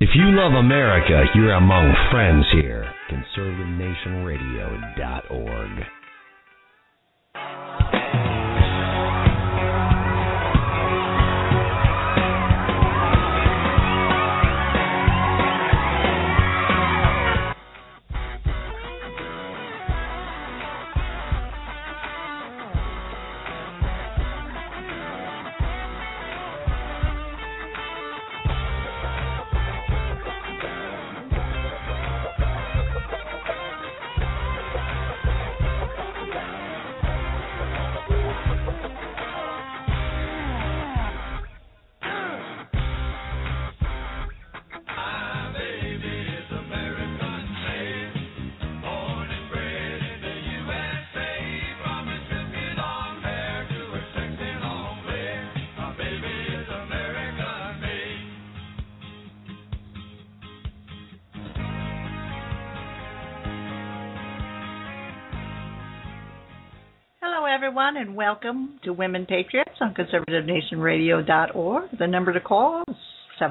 If you love America, you're among friends here. ConservativeNationRadio.org. Everyone, and welcome to Women Patriots on ConservativeNationRadio.org. The number to call is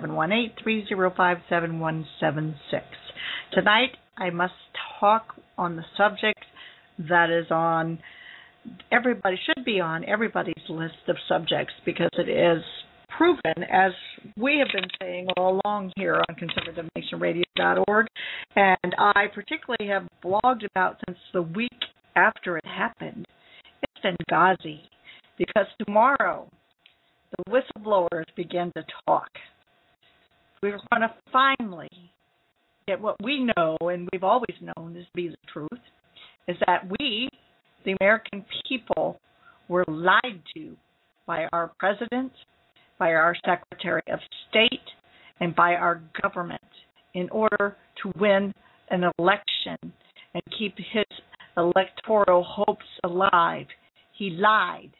718-305-7176. Tonight, I must talk on the subject that is on should be on everybody's list of subjects, because it is proven, as we have been saying all along here on ConservativeNationRadio.org, and I particularly have blogged about since the week after it happened. It's Benghazi, because tomorrow the whistleblowers begin to talk. We're going to finally get what we know, and we've always known this to be the truth, is that we, the American people, were lied to by our president, by our Secretary of State, and by our government in order to win an election and keep his electoral hopes alive. He lied.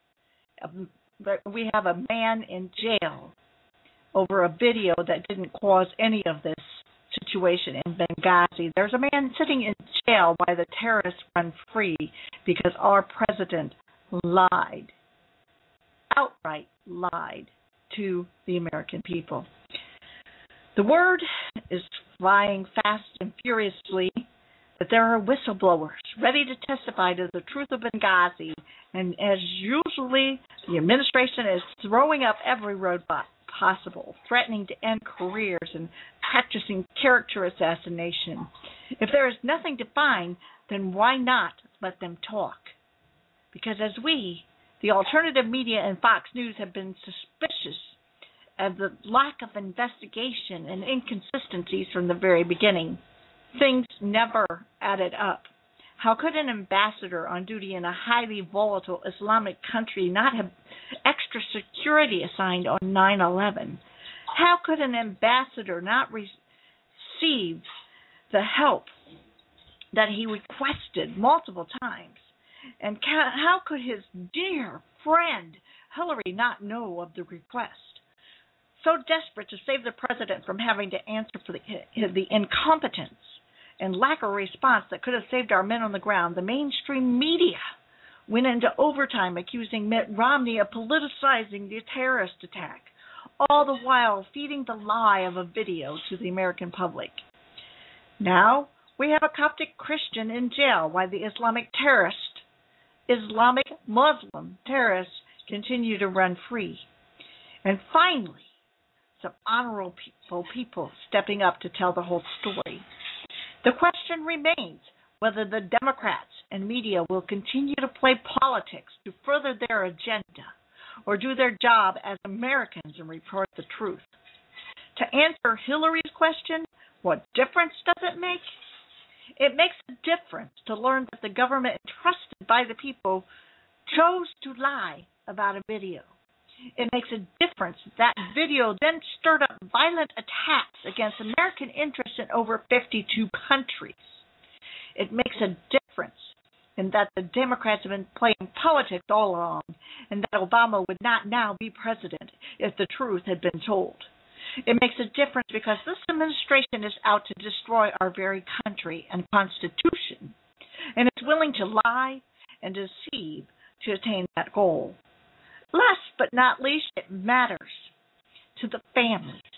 We have a man in jail over a video that didn't cause any of this situation in Benghazi. There's a man sitting in jail while the terrorists run free because our president lied, outright lied to the American people. The word is flying fast and furiously that there are whistleblowers ready to testify to the truth of Benghazi, and as usually, the administration is throwing up every roadblock possible, threatening to end careers and practicing character assassination. If there is nothing to find, then why not let them talk? Because as we, the alternative media and Fox News, have been suspicious of the lack of investigation and inconsistencies from the very beginning, things never added up. How could an ambassador on duty in a highly volatile Islamic country not have extra security assigned on 9/11? How could an ambassador not receive the help that he requested multiple times? And how could his dear friend Hillary not know of the request? So desperate to save the president from having to answer for the incompetence and lack of response that could have saved our men on the ground, the mainstream media went into overtime accusing Mitt Romney of politicizing the terrorist attack, all the while feeding the lie of a video to the American public. Now we have a Coptic Christian in jail while the Islamic Muslim terrorists continue to run free. And finally, some honorable people stepping up to tell the whole story. The question remains whether the Democrats and media will continue to play politics to further their agenda, or do their job as Americans and report the truth. To answer Hillary's question, what difference does it make? It makes a difference to learn that the government entrusted by the people chose to lie about a video. It makes a difference that video then stirred up violent attacks against American interests in over 52 countries. It makes a difference in that the Democrats have been playing politics all along, and that Obama would not now be president if the truth had been told. It makes a difference because this administration is out to destroy our very country and Constitution, and it's willing to lie and deceive to attain that goal. Last but not least, it matters to the families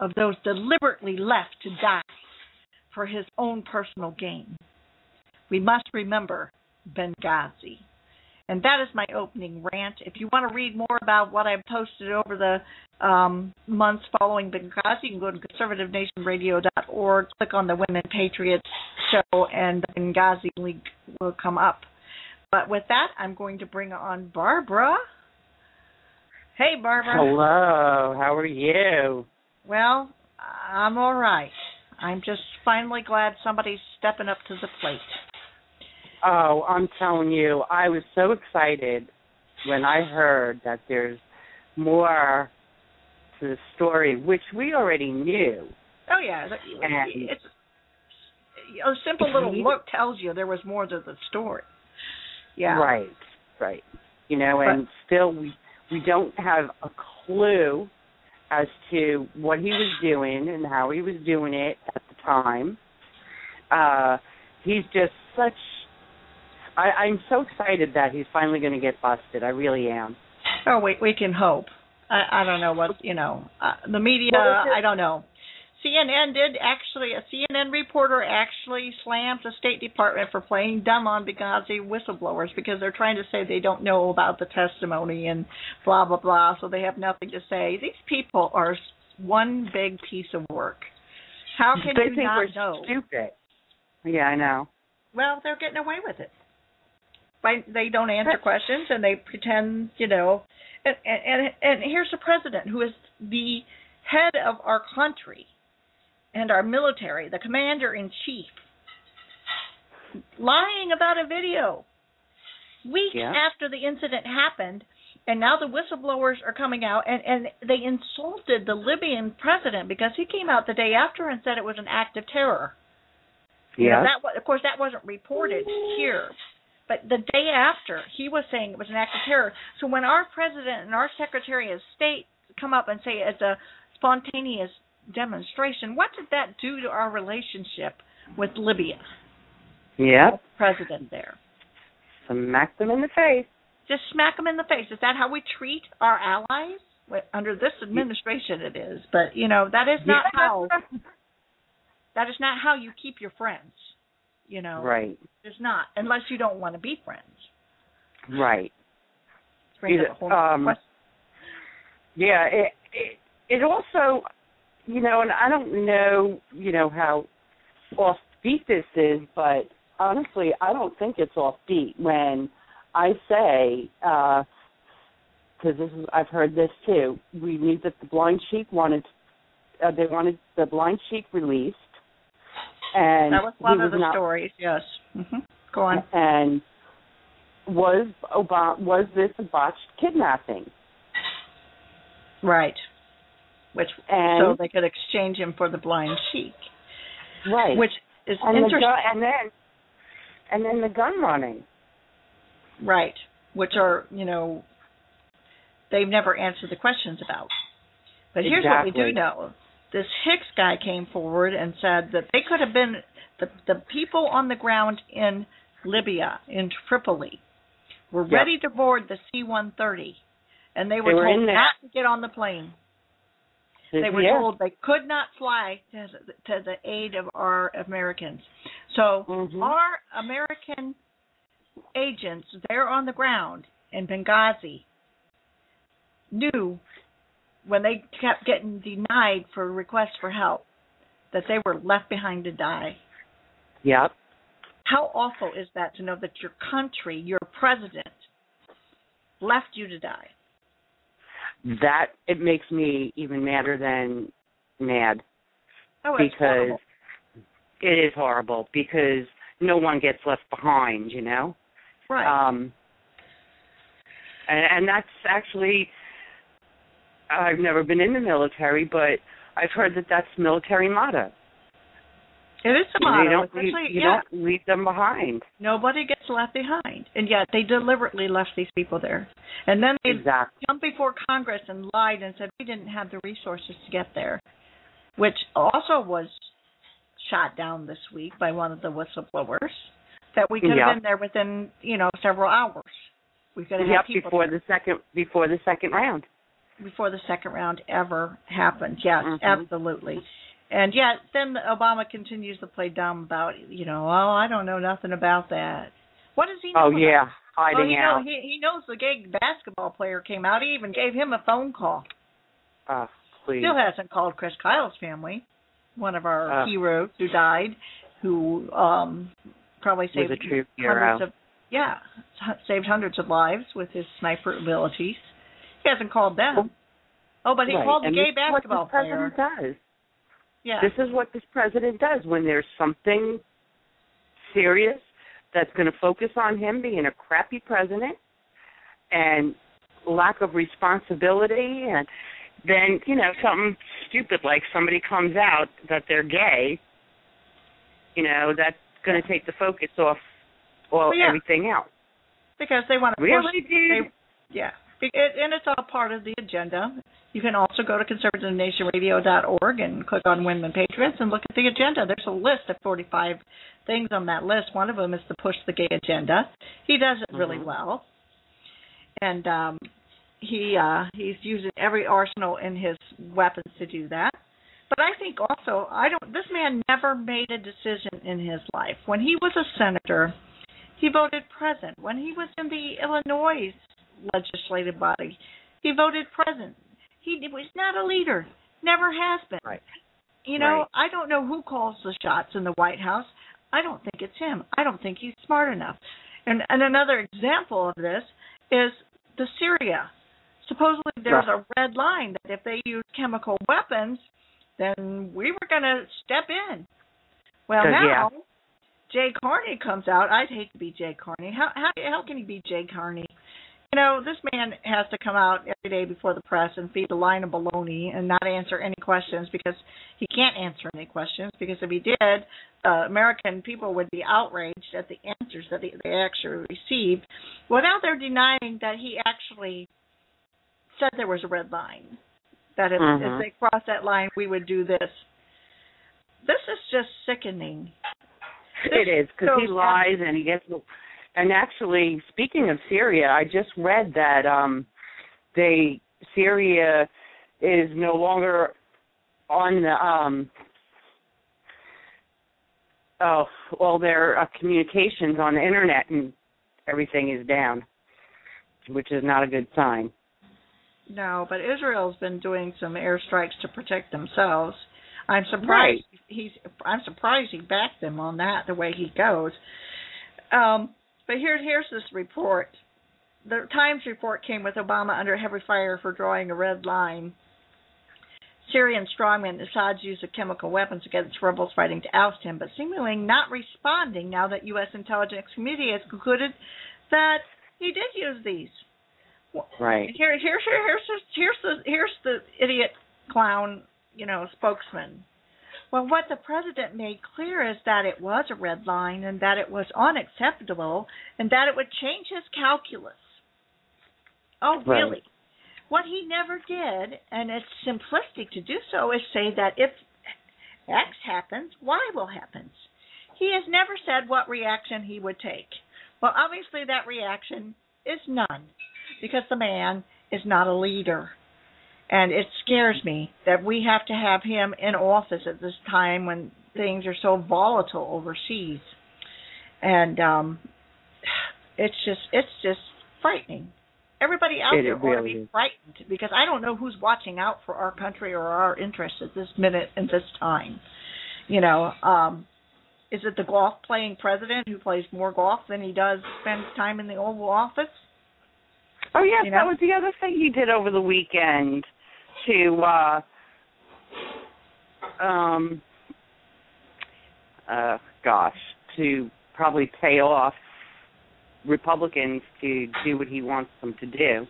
of those deliberately left to die for his own personal gain. We must remember Benghazi. And that is my opening rant. If you want to read more about what I've posted over the months following Benghazi, you can go to conservativenationradio.org, click on the Women Patriots show, and the Benghazi link will come up. But with that, I'm going to bring on Barbara. Hey, Barbara. Hello. How are you? Well, I'm all right. I'm just finally glad somebody's stepping up to the plate. Oh, I'm telling you, I was so excited when I heard that there's more to the story, which we already knew. Oh, yeah. It's a simple little look tells you there was more to the story. Yeah. Right. You know, and still we don't have a clue as to what he was doing and how he was doing it at the time. He's just such... I'm so excited that he's finally going to get busted. I really am. Oh, we can hope. I don't know what, the media, I don't know. A CNN reporter actually slammed the State Department for playing dumb on Benghazi whistleblowers because they're trying to say they don't know about the testimony and blah, blah, blah, so they have nothing to say. These people are one big piece of work. How can you not know? They think we're stupid. Yeah, I know. Well, they're getting away with it. They don't answer questions, and they pretend, And here's the president, who is the head of our country and our military, the commander-in-chief, lying about a video weeks after the incident happened, and now the whistleblowers are coming out, and they insulted the Libyan president because he came out the day after and said it was an act of terror. Yeah. Of course, that wasn't reported here. But the day after, he was saying it was an act of terror. So when our president and our Secretary of State come up and say it's a spontaneous demonstration, what did that do to our relationship with Libya? Yeah. President there. Smack them in the face. Just smack them in the face. Is that how we treat our allies? Under this administration it is. But, that is not how... That is not how you keep your friends. Right. It's not, unless you don't want to be friends. Right. Yeah, it also, and I don't know, how offbeat this is, but honestly, I don't think it's offbeat when I say, because I've heard this too, we knew that the blind sheik they wanted the blind sheik released. And that was one of the stories, yes. Mm-hmm. Go on. And was this a botched kidnapping? Right. So they could exchange him for the blind sheik. Right. Which is interesting. And then the gun running. Right. Which are, they've never answered the questions about. But here's what we do know. This Hicks guy came forward and said that they could have been the people on the ground in Libya, in Tripoli, were ready to board the C-130, and they were told not to get on the plane. They were told they could not fly to the aid of our Americans. So our American agents there on the ground in Benghazi knew when they kept getting denied for requests for help, that they were left behind to die. Yep. How awful is that to know that your country, your president, left you to die? That, it makes me even madder than mad. Oh, it's horrible. It is horrible, because no one gets left behind, Right. And that's actually... I've never been in the military, but I've heard that that's military motto. It is a motto. You don't leave them behind. Nobody gets left behind. And yet they deliberately left these people there. And then they jumped before Congress and lied and said we didn't have the resources to get there, which also was shot down this week by one of the whistleblowers, that we could have been there within, several hours. We could have had people before the second round. before the second round ever happened. Yes, Mm-hmm. absolutely. And yet, then Obama continues to play dumb about, I don't know nothing about that. What does he know? Oh, yeah, hiding out. out. He knows the gay basketball player came out. He even gave him a phone call. Please. Still hasn't called Chris Kyle's family, one of our heroes who died, who probably saved was a true hero. saved hundreds of lives with his sniper abilities. He hasn't called them. But he called the gay basketball player. This is what this president does. Yeah. This is what this president does when there's something serious that's going to focus on him being a crappy president and lack of responsibility, and then, something stupid like somebody comes out that they're gay, that's going to take the focus off everything else. Because they want to really, dude? And it's all part of the agenda. You can also go to conservativenationradio.org and click on Women Patriots and look at the agenda. There's a list of 45 things on that list. One of them is to push the gay agenda. He does it really well. And he's using every arsenal in his weapons to do that. But I think also, this man never made a decision in his life. When he was a senator, he voted present. When he was in the Illinois legislative body, he voted present. He was not a leader, never has been. Right. I don't know who calls the shots in the White House. I don't think it's him. I don't think he's smart enough. And another example of this is the Syria. Supposedly there's a red line that if they use chemical weapons, then we were going to step in. Well, now Jay Carney comes out. I'd hate to be Jay Carney. How can he be Jay Carney? This man has to come out every day before the press and feed a line of baloney and not answer any questions, because he can't answer any questions, because if he did, American people would be outraged at the answers that they actually received. Well, now they're denying that he actually said there was a red line, that if they crossed that line, we would do this. This is just sickening. It is, because he lies and he gets... And actually, speaking of Syria, I just read that Syria is no longer on all their communications on the internet, and everything is down, which is not a good sign. No, but Israel's been doing some airstrikes to protect themselves. I'm surprised he backed them on that, the way he goes. But here's this report. The Times report came with Obama under heavy fire for drawing a red line. Syrian strongman Assad's use of chemical weapons against rebels fighting to oust him, but seemingly not responding now that U.S. intelligence community has concluded that he did use these. Right. Here's the idiot clown, spokesman. Well, what the president made clear is that it was a red line and that it was unacceptable and that it would change his calculus. Oh, really? Right. What he never did, and it's simplistic to do so, is say that if X happens, Y will happen. He has never said what reaction he would take. Well, obviously that reaction is none, because the man is not a leader. And it scares me that we have to have him in office at this time when things are so volatile overseas. And it's just frightening. Everybody out there ought to be frightened, because I don't know who's watching out for our country or our interests at this minute and this time. Is it the golf-playing president who plays more golf than he does spend time in the Oval Office? Oh, yes, that was the other thing he did over the weekend to, to probably pay off Republicans to do what he wants them to do.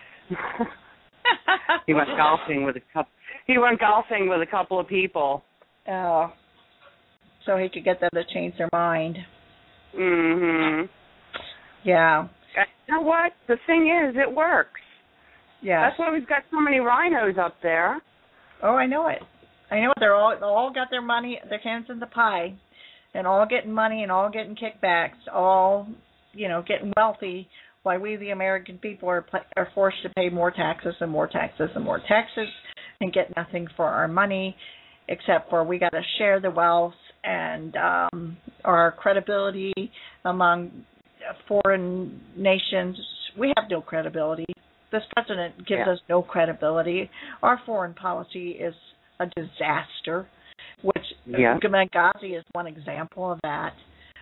He went golfing with a couple of people. Oh, so he could get them to change their mind. Mhm. Yeah. You know what? The thing is, it works. Yeah. That's why we've got so many rhinos up there. Oh, I know it. They're all got their money, their hands in the pie, and all getting money and all getting kickbacks, all getting wealthy why we, the American people, are forced to pay more taxes and more taxes and more taxes and get nothing for our money, except for we got to share the wealth and our credibility among foreign nations. We have no credibility. This president gives us no credibility. Our foreign policy is a disaster, which Benghazi is one example of that.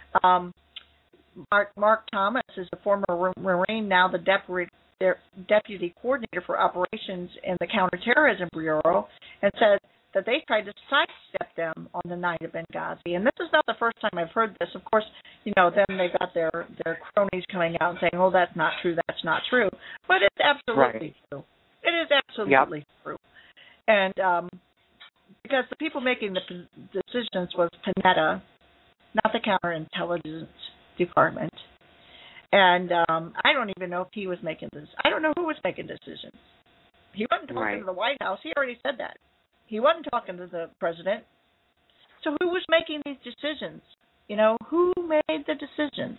Mark Thomas is a former Marine, now the deputy coordinator for operations in the Counterterrorism Bureau, and said that they tried to sidestep them on the night of Benghazi. And this is not the first time I've heard this. Of course, then they've got their cronies coming out and saying, oh, that's not true, that's not true. But it's absolutely true. It is absolutely true. And because the people making the decisions was Panetta, not the counterintelligence department. And I don't even know if he was making this. I don't know who was making decisions. He wasn't talking to the White House. He already said that. He wasn't talking to the president. So who was making these decisions? Who made the decisions?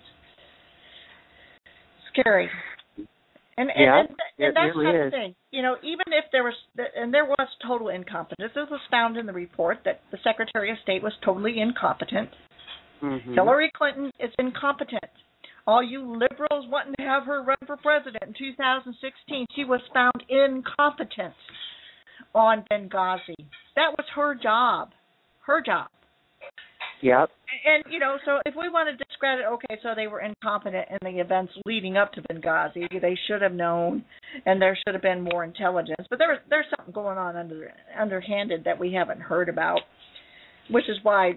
Scary. And that's really the thing. Even if there was total incompetence, this was found in the report that the Secretary of State was totally incompetent. Mm-hmm. Hillary Clinton is incompetent. All you liberals wanting to have her run for president in 2016, she was found incompetent on Benghazi. That was her job. Her job. Yep. And, so if we want to discredit, okay, so they were incompetent in the events leading up to Benghazi. They should have known, and there should have been more intelligence. But there's something going on underhanded that we haven't heard about, which is why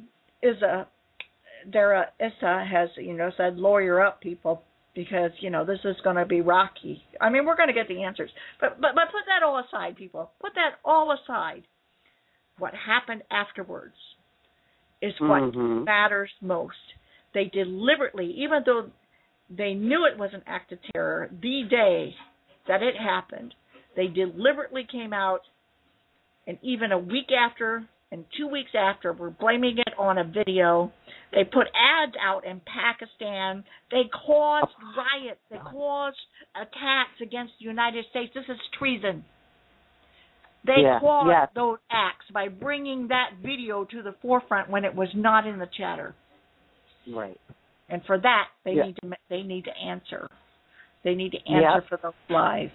Dara Issa has, said, lawyer up, people, because, this is going to be rocky. I mean, we're going to get the answers. But put that all aside, people. Put that all aside. What happened afterwards is what matters most. They deliberately, even though they knew it was an act of terror, the day that it happened, they deliberately came out, and even a week after and 2 weeks after, were blaming it on a video. They put ads out in Pakistan. They caused riots. They caused attacks against the United States. This is treason. They caused those acts by bringing that video to the forefront when it was not in the chatter. Right. And for that, they need to answer. They need to answer for those lies.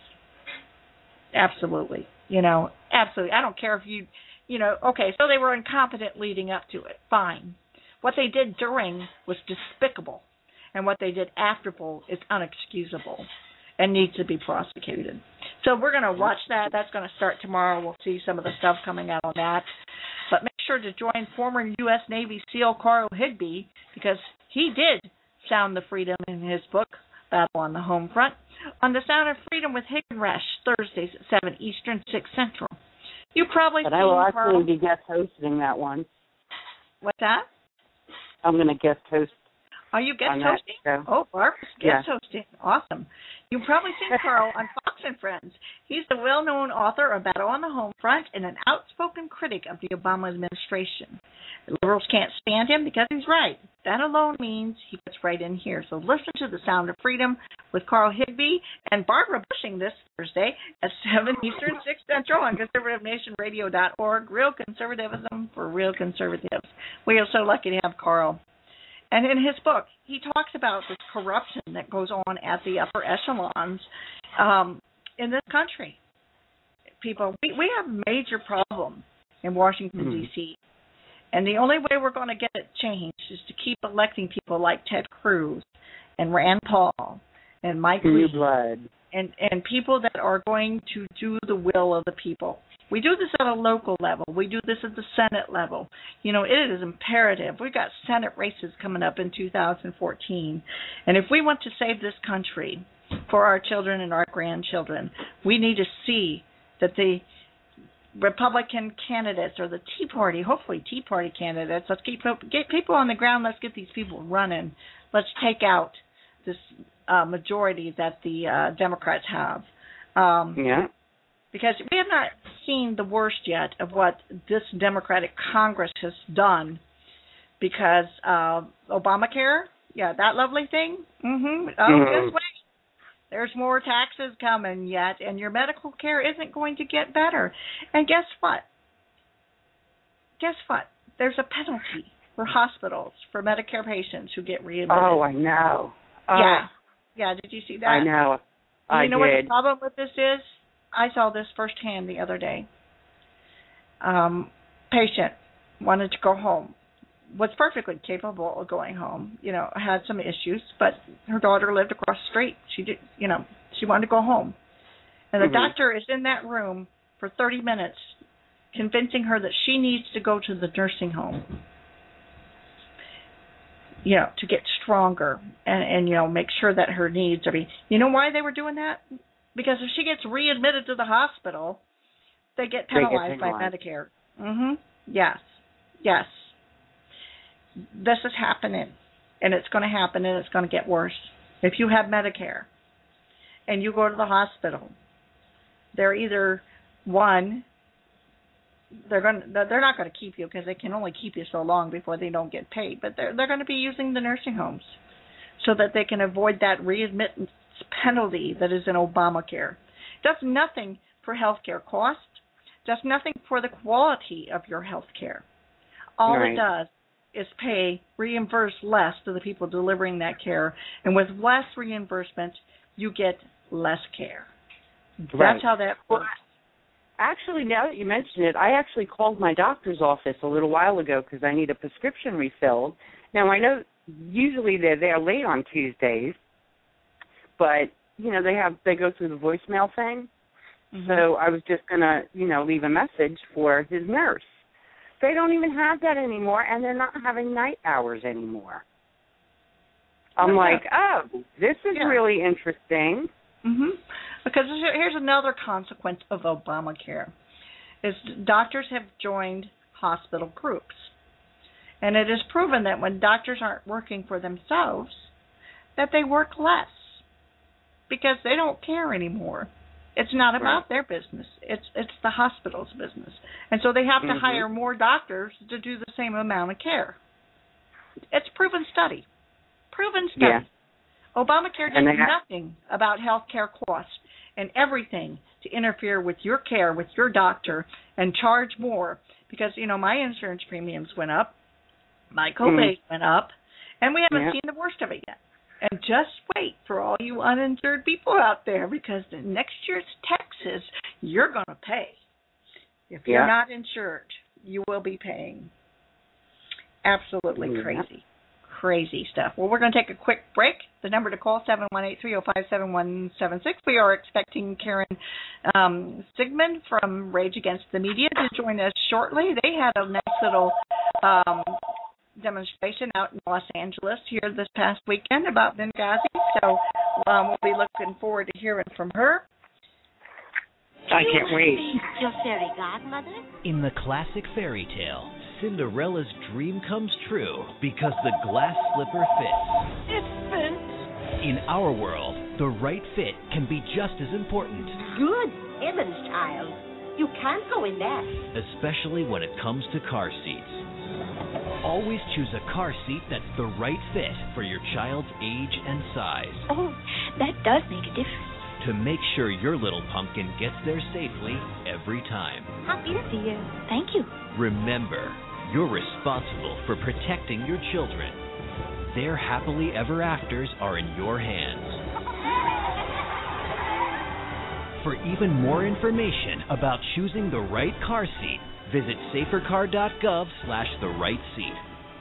Absolutely. Absolutely. I don't care if you, okay, so they were incompetent leading up to it. Fine. What they did during was despicable. And what they did after is unexcusable and needs to be prosecuted. So we're going to watch that. That's going to start tomorrow. We'll see some of the stuff coming out on that. But make sure to join former U.S. Navy SEAL Carl Higbie, because he did sound the freedom in his book, Battle on the Home Front, on the Sound of Freedom with Hick and Resch, Thursdays at 7 Eastern, 6 Central. You probably But I will actually be guest hosting that one. What's that? I'm going to guest host. Are you guest hosting? Oh, Barbara's guest hosting. Awesome. You've probably seen Carl on Fox and Friends. He's the well-known author of Battle on the Home Front and an outspoken critic of the Obama administration. The liberals can't stand him because he's right. That alone means he fits right in here. So listen to The Sound of Freedom with Carl Higbie and Barbara Bushing this Thursday at 7 Eastern, 6 Central on conservativeradio.org. Real conservatism for real conservatives. We are so lucky to have Carl. And in his book, he talks about this corruption that goes on at the upper echelons in this country. People, we have a major problem in Washington, D.C., and the only way we're going to get it changed is to keep electing people like Ted Cruz and Rand Paul and Mike Lee and people that are going to do the will of the people. We do this at a local level. We do this at the Senate level. It is imperative. We've got Senate races coming up in 2014. And if we want to save this country for our children and our grandchildren, we need to see that the Republican candidates or the Tea Party, hopefully Tea Party candidates, let's get people on the ground. Let's get these people running. Let's take out this majority that the Democrats have. Because we have not seen the worst yet of what this Democratic Congress has done because Obamacare, that lovely thing. Just wait. There's more taxes coming yet, and your medical care isn't going to get better. And guess what? There's a penalty for hospitals, for Medicare patients who get readmitted. Oh, I know. Yeah, did you see that? I know. You know what the problem with this is? I saw this firsthand the other day. Patient wanted to go home, was perfectly capable of going home, had some issues, but her daughter lived across the street. She wanted to go home. And the doctor is in that room for 30 minutes convincing her that she needs to go to the nursing home, to get stronger and make sure that her needs are being... You know why they were doing that? Because if she gets readmitted to the hospital, they get penalized by Medicare. Yes. This is happening, and it's going to happen, and it's going to get worse. If you have Medicare and you go to the hospital, they're either they're not going to keep you because they can only keep you so long before they don't get paid, but they're going to be using the nursing homes so that they can avoid that readmittance penalty that is in Obamacare. It does nothing for health care cost, does nothing for the quality of your health care. All it does is reimburse less to the people delivering that care, and with less reimbursement, you get less care. That's how that works. Actually, now that you mention it, I actually called my doctor's office a little while ago because I need a prescription refilled. Now, I know usually they're late on Tuesdays, but, they go through the voicemail thing. So I was just going to, leave a message for his nurse. They don't even have that anymore, and they're not having night hours anymore. I'm like, oh, this is really interesting. Because here's another consequence of Obamacare, is doctors have joined hospital groups. And it is proven that when doctors aren't working for themselves, that they work less because they don't care anymore. It's not about their business. It's the hospital's business. And so they have to hire more doctors to do the same amount of care. It's proven study. Yeah. Obamacare did nothing about health care costs and everything to interfere with your care, with your doctor, and charge more because, my insurance premiums went up, my copays went up, and we haven't seen the worst of it yet. And just wait for all you uninsured people out there because the next year's taxes, you're going to pay. If you're not insured, you will be paying. Absolutely crazy. Crazy stuff. Well, we're going to take a quick break. The number to call, 718-305-7176. We are expecting Karen Sigmund from Rage Against the Media to join us shortly. They had a nice little demonstration out in Los Angeles here this past weekend about Benghazi. So we'll be looking forward to hearing from her. I can't wait. Your fairy godmother? In the classic fairy tale, Cinderella's dream comes true because the glass slipper fits. It fits. In our world, the right fit can be just as important. Good heavens, child. You can't go in that. Especially when it comes to car seats. Always choose a car seat that's the right fit for your child's age and size. Oh, that does make a difference. To make sure your little pumpkin gets there safely every time. Happy to see you. Thank you. Remember, you're responsible for protecting your children. Their happily ever afters are in your hands. For even more information about choosing the right car seat, visit safercar.gov/the-right-seat.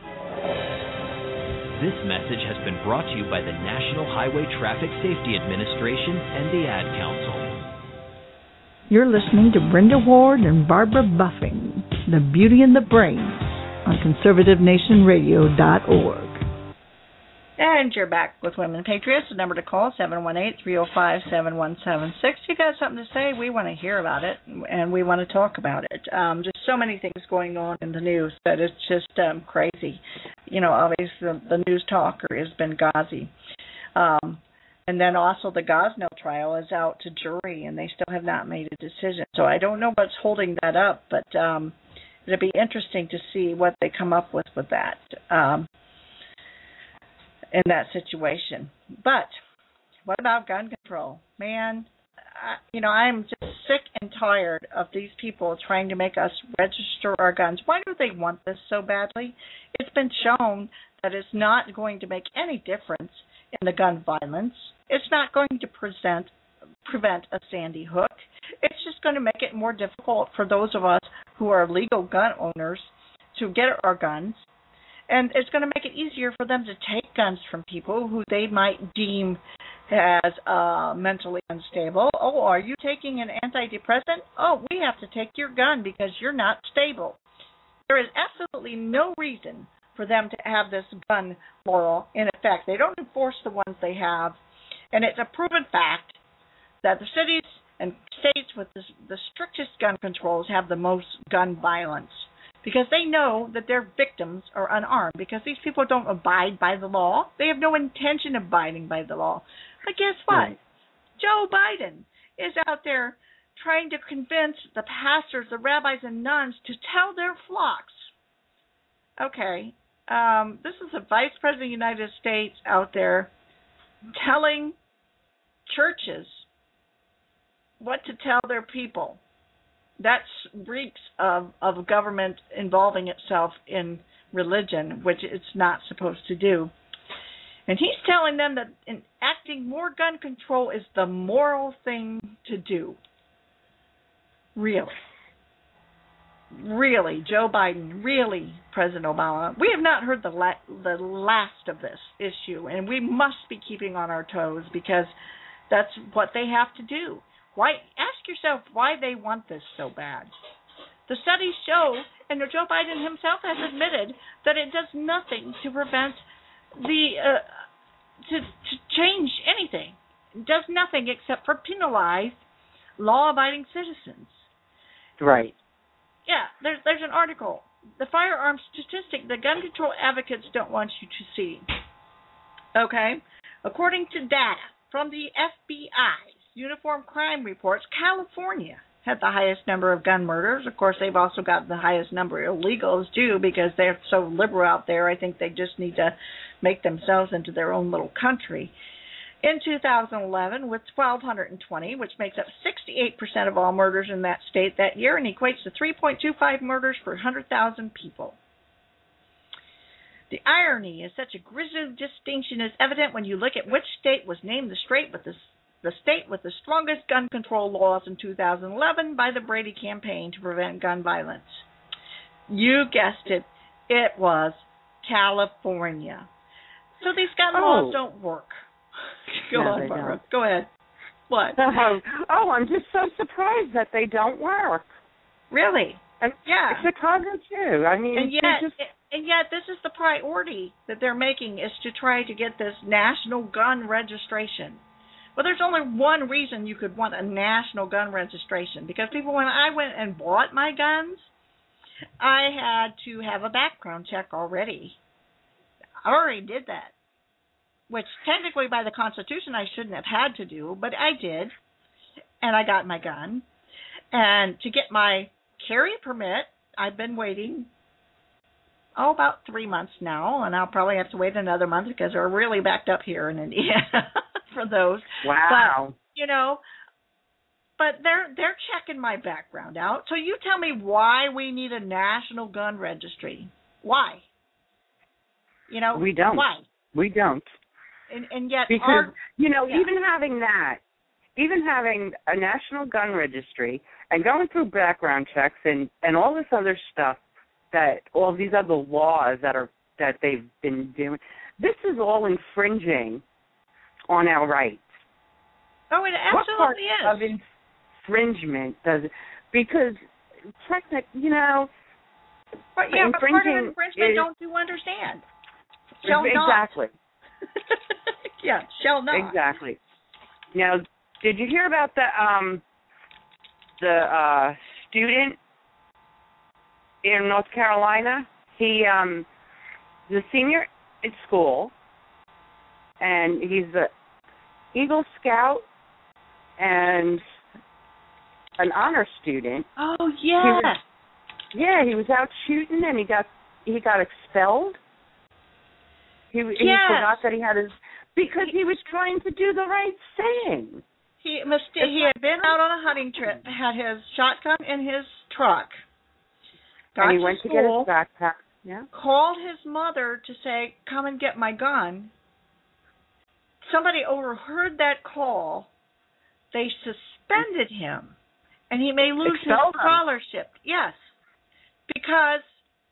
This message has been brought to you by the National Highway Traffic Safety Administration and the Ad Council. You're listening to Brenda Ward and Barbara Buffing, The Beauty and the Brain, on conservativenationradio.org. And you're back with Women Patriots. The number to call, 718-305-7176. You got something to say? We want to hear about it, and we want to talk about it. Just so many things going on in the news that it's just crazy. Obviously the news talker is Benghazi. And then also the Gosnell trial is out to jury, and they still have not made a decision. So I don't know what's holding that up, but it'll be interesting to see what they come up with that. In that situation. But What about gun control? Man, I'm just sick and tired of these people trying to make us register our guns. Why do they want this so badly? It's been shown that it's not going to make any difference in the gun violence. It's not going to prevent a Sandy Hook. It's just going to make it more difficult for those of us who are legal gun owners to get our guns. And it's going to make it easier for them to take guns from people who they might deem as mentally unstable. Oh, are you taking an antidepressant? Oh, we have to take your gun because you're not stable. There is absolutely no reason for them to have this gun law in effect. They don't enforce the ones they have. And it's a proven fact that the cities and states with the strictest gun controls have the most gun violence, because they know that their victims are unarmed, because these people don't abide by the law. They have no intention of abiding by the law. But guess what? Right. Joe Biden is out there trying to convince the pastors, the rabbis, and nuns to tell their flocks. Okay, this is the Vice President of the United States out there telling churches what to tell their people. That reeks of government involving itself in religion, which it's not supposed to do. And he's telling them that enacting more gun control is the moral thing to do. Really? Really, Joe Biden, really, President Obama. We have not heard the last of this issue, and we must be keeping on our toes, because that's what they have to do. Why? Ask yourself why they want this so bad. The studies show, and Joe Biden himself has admitted, that it does nothing to prevent to change anything. It does nothing except for penalize law-abiding citizens. Right. Yeah, there's an article. The firearms statistic the gun control advocates don't want you to see. Okay? According to data from the FBI's Uniform Crime Reports, California had the highest number of gun murders. Of course, they've also got the highest number of illegals, too, because they're so liberal out there. I think they just need to make themselves into their own little country. In 2011, with 1,220, which makes up 68% of all murders in that state that year, and equates to 3.25 murders per 100,000 people. The irony is such a grisly distinction is evident when you look at which state was named the state with the strongest gun control laws in 2011 by the Brady campaign to prevent gun violence. You guessed it. It was California. So these gun laws don't work. Go on, Barbara. Go ahead. What? I'm just so surprised that they don't work. Really? And yeah. Chicago, too. I mean, and yet this is the priority that they're making, is to try to get this national gun registration. Well, there's only one reason you could want a national gun registration, because people, when I went and bought my guns, I had to have a background check already. I already did that, which technically by the Constitution I shouldn't have had to do, but I did, and I got my gun. And to get my carry permit, I've been waiting, about 3 months now, and I'll probably have to wait another month because we're really backed up here in Indiana for those. Wow. But they're checking my background out. So you tell me why we need a national gun registry. Why? We don't. Why? We don't. And yet, because even having a national gun registry and going through background checks and all this other stuff, that all these other laws that they've been doing, this is all infringing on our rights. Oh, it absolutely what part is. Of infringement does it? Because technically, but part of infringement don't you understand? Shall exactly. Not. Yeah, shall not. Exactly. Now, did you hear about the student in North Carolina? He the senior at school, and he's an Eagle Scout and an honor student. Oh yeah. He was out shooting and he got expelled. He forgot that he had his, Because he was trying to do the right thing. He had been out on a hunting trip, had his shotgun in his truck, got and he to went school, to get his backpack. Yeah. called his mother to say, "Come and get my gun." Somebody overheard that call. They suspended him, and he may lose his scholarship. Yes, because,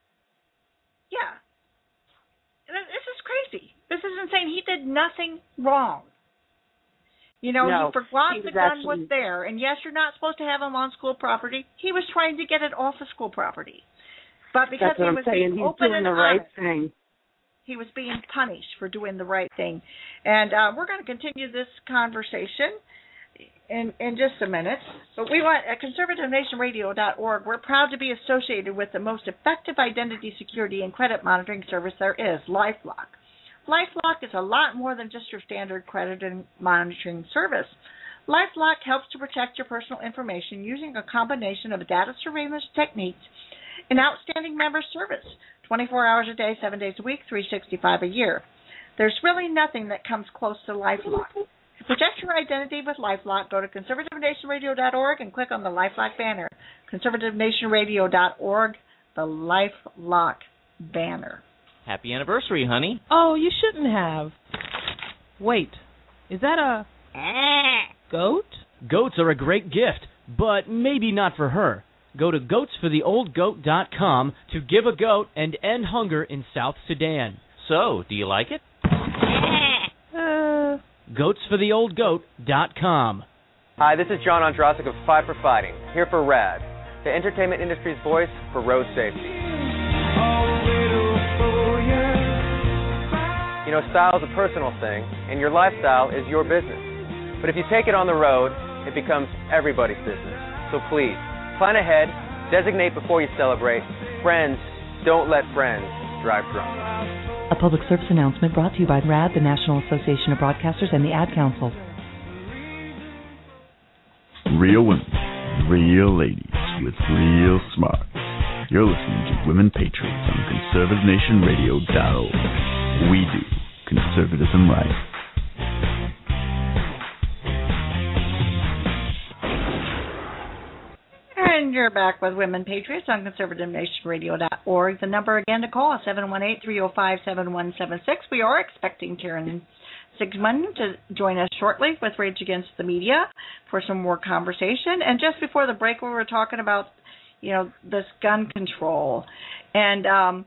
this is crazy. This is insane. He did nothing wrong. You know, he forgot the gun was there, and yes, you're not supposed to have him on school property. He was trying to get it off of school property, but because he was being open and honest, he was being punished for doing the right thing. And we're going to continue this conversation in just a minute. But we want at conservativenationradio.org, we're proud to be associated with the most effective identity security and credit monitoring service there is, LifeLock. LifeLock is a lot more than just your standard credit and monitoring service. LifeLock helps to protect your personal information using a combination of data surveillance techniques and outstanding member service, 24 hours a day, 7 days a week, 365 a year. There's really nothing that comes close to LifeLock. To protect your identity with LifeLock, go to conservativenationradio.org and click on the LifeLock banner. conservativenationradio.org, the LifeLock banner. Happy anniversary, honey. Oh, you shouldn't have. Wait, is that a goat? Goats are a great gift, but maybe not for her. Go to goatsfortheoldgoat.com to give a goat and end hunger in South Sudan. So, do you like it? Goatsfortheoldgoat.com. Hi, this is John Ondrasik of Five for Fighting, here for RAD, the entertainment industry's voice for road safety. You know, style is a personal thing, and your lifestyle is your business. But if you take it on the road, it becomes everybody's business. So please, plan ahead, designate before you celebrate. Friends, don't let friends drive drunk. A public service announcement brought to you by RAD, the National Association of Broadcasters, and the Ad Council. Real women, real ladies with real smart. You're listening to Women Patriots on conservativenationradio.org. We do conservatism right. And you're back with Women Patriots on conservativenationradio.org. The number again to call is 718-305-7176. We are expecting Karen Sigmund to join us shortly with Rage Against the Media for some more conversation. And just before the break, we were talking about, you know, this gun control and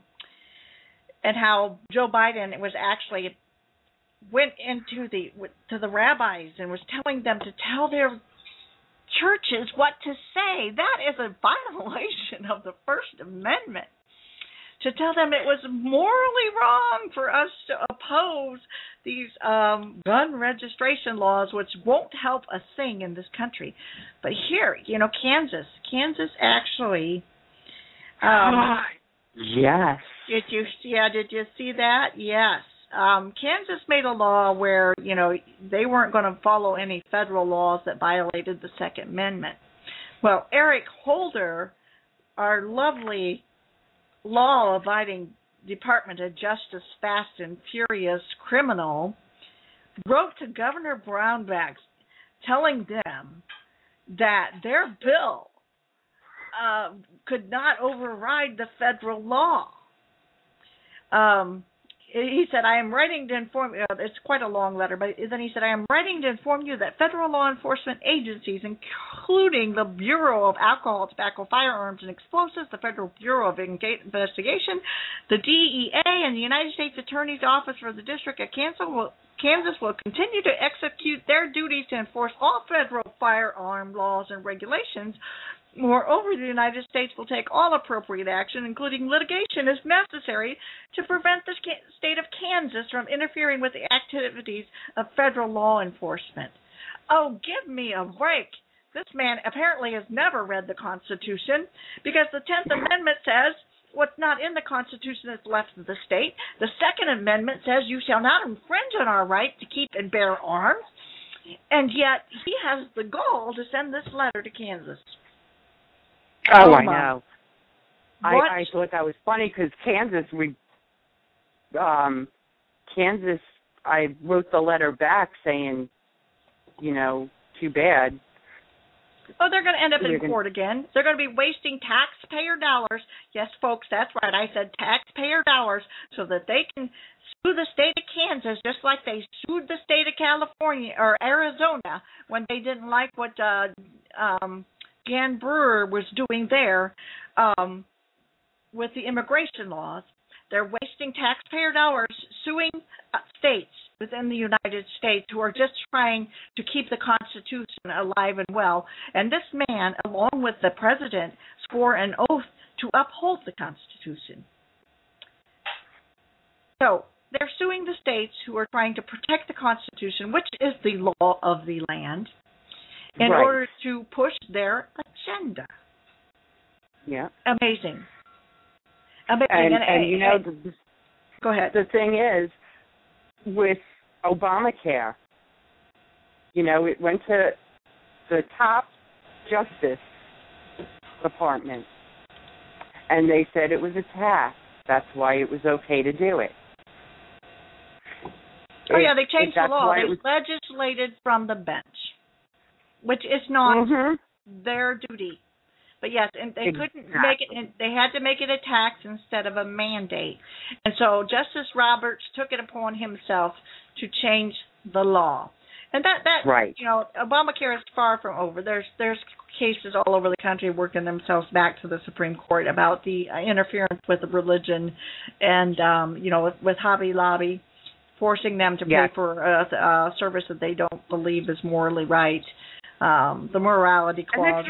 how Joe Biden went into the rabbis and was telling them to tell their churches what to say. That is a violation of the First Amendment. To tell them it was morally wrong for us to oppose these gun registration laws, which won't help a thing in this country. But here, you know, Kansas actually. Yes. Did you see that? Yes. Kansas made a law where, you know, they weren't going to follow any federal laws that violated the Second Amendment. Well, Eric Holder, our lovely law-abiding Department of Justice fast and furious criminal, wrote to Governor Brownback telling them that their bill could not override the federal law. He said, I am writing to inform you, it's quite a long letter, but then he said, I am writing to inform you that federal law enforcement agencies, including the Bureau of Alcohol, Tobacco, Firearms, and Explosives, the Federal Bureau of Investigation, the DEA, and the United States Attorney's Office for the District of Kansas will continue to execute their duties to enforce all federal firearm laws and regulations. Moreover, the United States will take all appropriate action, including litigation, as necessary to prevent the state of Kansas from interfering with the activities of federal law enforcement. Oh, give me a break. This man apparently has never read the Constitution, because the 10th Amendment says what's not in the Constitution is left to the state. The Second Amendment says you shall not infringe on our right to keep and bear arms, and yet he has the gall to send this letter to Kansas. Oh, I know. I thought that was funny because Kansas I wrote the letter back saying, you know, too bad. Oh, they're going to end up in court again. They're going to be wasting taxpayer dollars. Yes, folks, that's right. I said taxpayer dollars so that they can sue the state of Kansas just like they sued the state of California or Arizona when they didn't like what Gan Brewer was doing there with the immigration laws. They're wasting taxpayer dollars suing states within the United States who are just trying to keep the Constitution alive and well. And this man, along with the president, swore an oath to uphold the Constitution. So they're suing the states who are trying to protect the Constitution, which is the law of the land, in order to push their agenda. Yeah. Amazing. And you know, go ahead. The thing is, with Obamacare, you know, it went to the top Justice Department, and they said it was a tax. That's why it was okay to do it. Oh, yeah, they changed the law. They legislated from the bench, which is not their duty. But yes, and they couldn't make it. They had to make it a tax instead of a mandate, and so Justice Roberts took it upon himself to change the law. And that you know, Obamacare is far from over. There's cases all over the country working themselves back to the Supreme Court about the interference with religion, and you know, with Hobby Lobby, forcing them to pay for a service that they don't believe is morally right. The morality clause.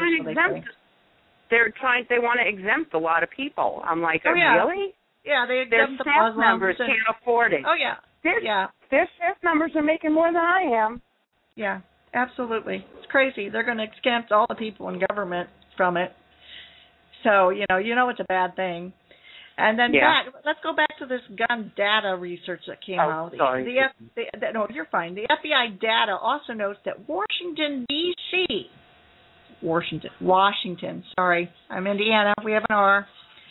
They want to exempt a lot of people. I'm like, really? Yeah, they exempt the staff Muslims members can't afford it. Oh, yeah. Their staff members are making more than I am. Yeah, absolutely. It's crazy. They're going to exempt all the people in government from it. So, you know it's a bad thing. And then let's go back to this gun data research that came out. Sorry. No, you're fine. The FBI data also notes that Washington, D.C., Washington. Sorry, I'm Indiana. We have an R.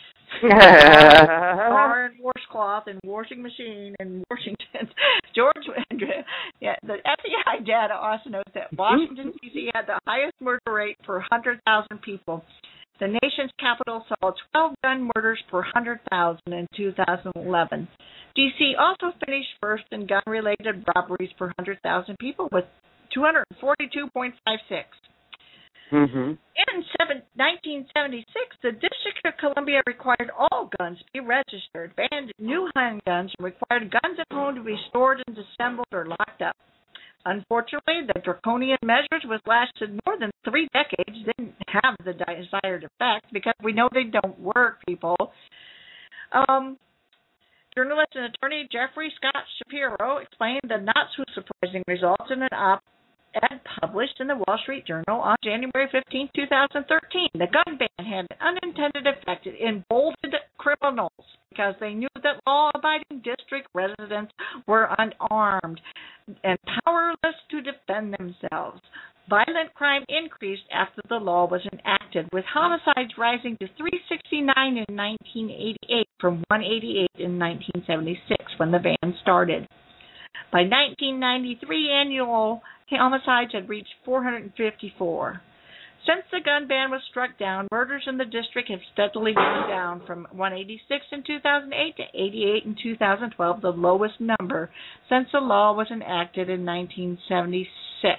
R and washcloth and washing machine in Washington. The FBI data also notes that Washington, D.C. had the highest murder rate per 100,000 people. The nation's capital saw 12 gun murders per 100,000 in 2011. D.C. also finished first in gun-related robberies per 100,000 people with 242.56. Mm-hmm. In 1976, the District of Columbia required all guns to be registered, banned new handguns, and required guns at home to be stored and disassembled or locked up. Unfortunately, the draconian measures, which lasted more than 3 decades, didn't have the desired effect because we know they don't work, people. Journalist and attorney Jeffrey Scott Shapiro explained the not-so-surprising results in an op-ed published in the Wall Street Journal on January 15, 2013. The gun ban had an unintended effect. It emboldened criminals because they knew that law-abiding district residents were unarmed and powerless to defend themselves. Violent crime increased after the law was enacted, with homicides rising to 369 in 1988 from 188 in 1976 when the ban started. By 1993, annual homicides had reached 454. Since the gun ban was struck down, murders in the district have steadily gone down from 186 in 2008 to 88 in 2012, the lowest number since the law was enacted in 1976.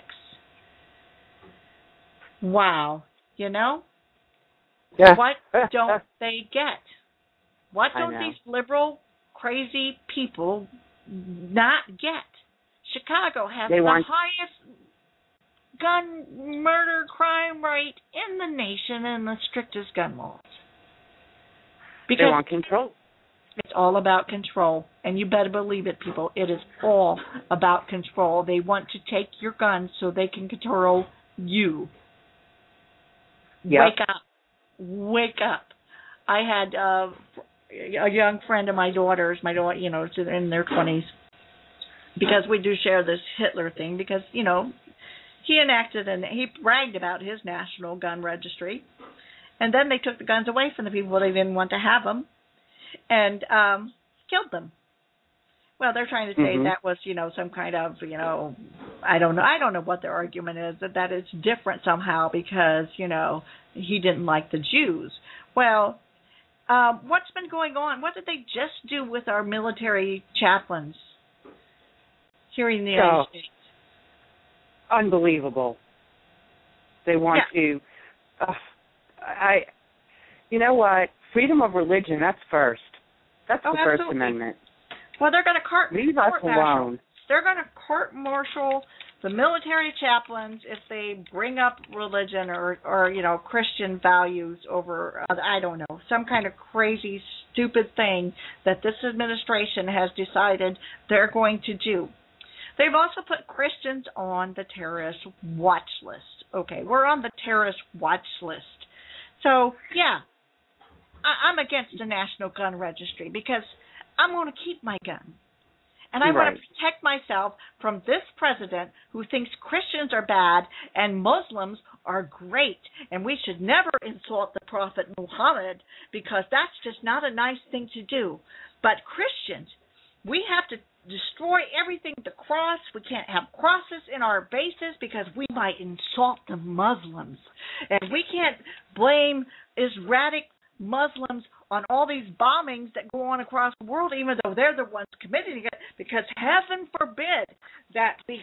Wow. You know? Yeah. What don't they get? What don't these liberal, crazy people not get? Chicago has the highest gun murder crime rate in the nation and the strictest gun laws. Because they want control. It's all about control. And you better believe it, people. It is all about control. They want to take your guns so they can control you. Yep. Wake up. I had a young friend of my daughter's, you know, in their 20s, because we do share this Hitler thing, because, you know, he enacted and he bragged about his national gun registry, and then they took the guns away from the people they didn't want to have them, and killed them. Well, they're trying to say that was, some kind of, I don't know what their argument is, that it's different somehow because, he didn't like the Jews. Well, what's been going on? What did they just do with our military chaplains here in the United States? Unbelievable. They want to, you know what? Freedom of religion, that's first. That's the First Amendment. Well, they're going to leave us alone. They're going to court-martial the military chaplains if they bring up religion or Christian values over, I don't know, some kind of crazy, stupid thing that this administration has decided they're going to do. They've also put Christians on the terrorist watch list. Okay, we're on the terrorist watch list. So, yeah, I'm against the National Gun Registry because I'm going to keep my gun. And I want to protect myself from this president who thinks Christians are bad and Muslims are great. And we should never insult the Prophet Muhammad because that's just not a nice thing to do. But Christians, we have to destroy everything with the cross. We can't have crosses in our bases because we might insult the Muslims. And we can't blame Israeli Muslims on all these bombings that go on across the world, even though they're the ones committing it, because heaven forbid that we,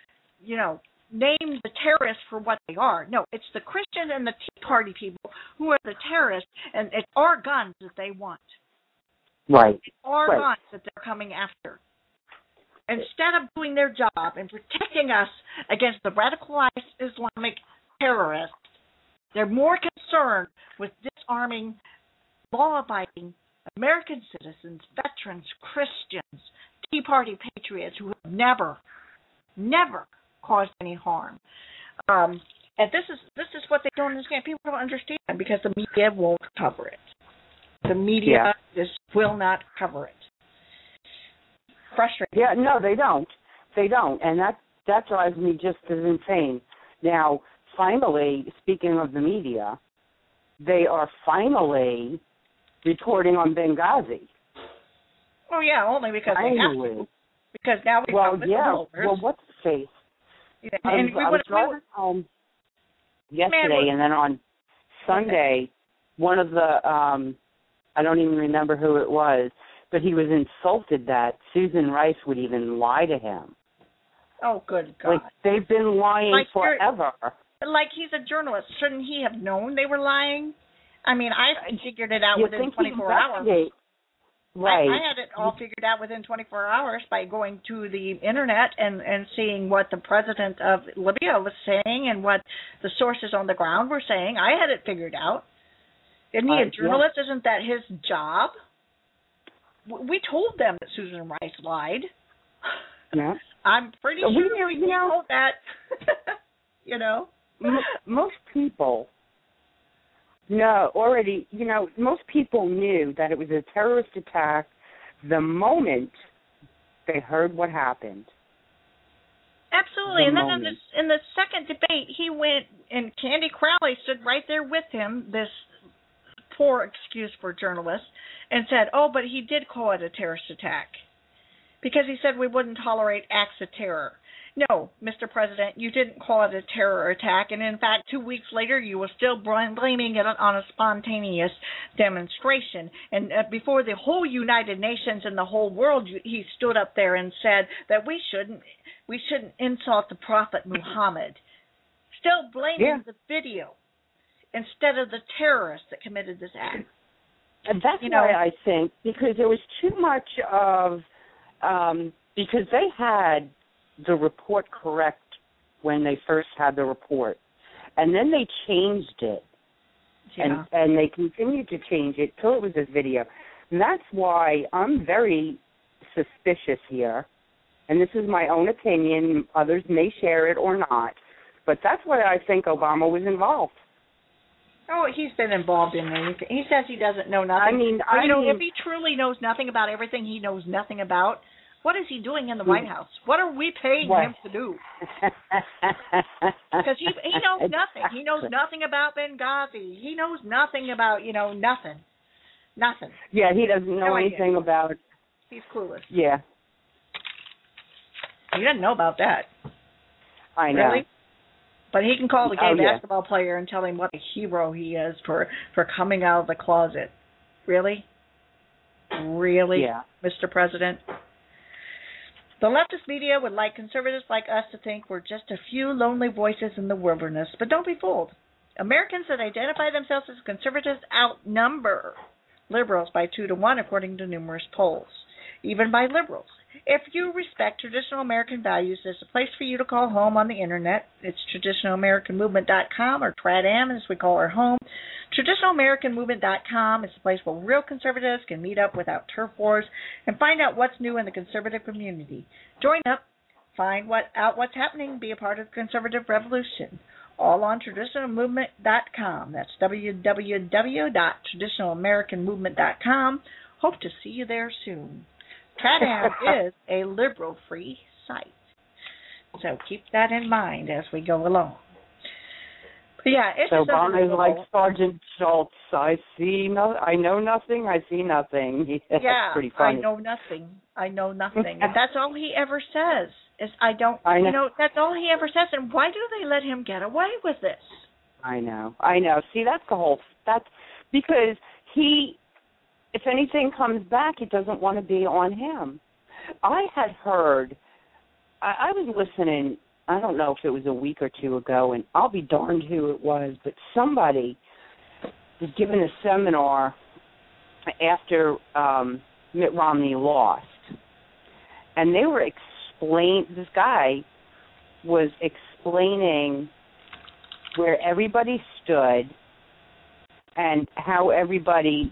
name the terrorists for what they are. No, it's the Christians and the Tea Party people who are the terrorists, and it's our guns that they want. Right. It's our guns that they're coming after. Instead of doing their job and protecting us against the radicalized Islamic terrorists, they're more concerned with disarming law-abiding American citizens, veterans, Christians, Tea Party patriots who have never caused any harm. And this is what they don't understand. People don't understand because the media won't cover it. The media just will not cover it. Frustrating. Yeah, no, they don't. They don't, and that drives me just as insane. Now, finally, speaking of the media, they are finally reporting on Benghazi. Oh, yeah, only because they have to. Because now we've got whistleblowers. Well, what's the case? Yeah, I was driving home yesterday, and then on Sunday, one of the, I don't even remember who it was, but he was insulted that Susan Rice would even lie to him. Oh, good God. Like, they've been lying forever. Like, he's a journalist. Shouldn't he have known they were lying? I mean, I figured it out within 24 hours. Right. I had it all figured out within 24 hours by going to the Internet and seeing what the president of Libya was saying and what the sources on the ground were saying. I had it figured out. Isn't he a journalist? Yeah. Isn't that his job? We told them that Susan Rice lied. Yeah. I'm pretty sure we told that. Most people know already, most people knew that it was a terrorist attack the moment they heard what happened. Absolutely. And then in the second debate, he went, and Candy Crowley stood right there with him, this poor excuse for journalists, and said, but he did call it a terrorist attack because he said we wouldn't tolerate acts of terror. No, Mr. President, you didn't call it a terror attack, and in fact, 2 weeks later, you were still blaming it on a spontaneous demonstration. And before the whole United Nations and the whole world, he stood up there and said that we shouldn't insult the Prophet Muhammad. Still blaming the video instead of the terrorists that committed this act. And that's why I think, because there was too much of, because they had the report correct when they first had the report, and then they changed it, and they continued to change it till it was a video. And that's why I'm very suspicious here, and this is my own opinion. Others may share it or not, but that's why I think Obama was involved. Oh, he's been involved in anything. He says he doesn't know nothing. I mean, if he truly knows nothing about everything he knows nothing about, what is he doing in the White House? What are we paying him to do? Because he knows nothing. He knows nothing about Benghazi. He knows nothing about, nothing. Nothing. Yeah, he doesn't know anything about... He's clueless. Yeah. He doesn't know about that. I know. Really? But he can call the gay yeah. basketball player and tell him what a hero he is for coming out of the closet. Really? Really, Yeah. Mr. President? The leftist media would like conservatives like us to think we're just a few lonely voices in the wilderness, but don't be fooled. Americans that identify themselves as conservatives outnumber liberals by 2 to 1, according to numerous polls, even by liberals. If you respect traditional American values, there's a place for you to call home on the Internet. It's traditionalamericanmovement.com, or TradAm, as we call our home. Traditionalamericanmovement.com is a place where real conservatives can meet up without turf wars and find out what's new in the conservative community. Join up, find out what's happening, be a part of the conservative revolution. All on traditionalmovement.com. That's www.traditionalamericanmovement.com. Hope to see you there soon. TradAm is a liberal-free site. So keep that in mind as we go along. But yeah, it's so Obama is like Sergeant Schultz. I know nothing. I see nothing. That's pretty funny. I know nothing. And that's all he ever says. Is I know. That's all he ever says. And why do they let him get away with this? I know. See, that's because if anything comes back, it doesn't want to be on him. I had heard, I was listening, I don't know if it was a week or two ago, and I'll be darned who it was, but somebody was giving a seminar after Mitt Romney lost. And they were this guy was explaining where everybody stood and how everybody,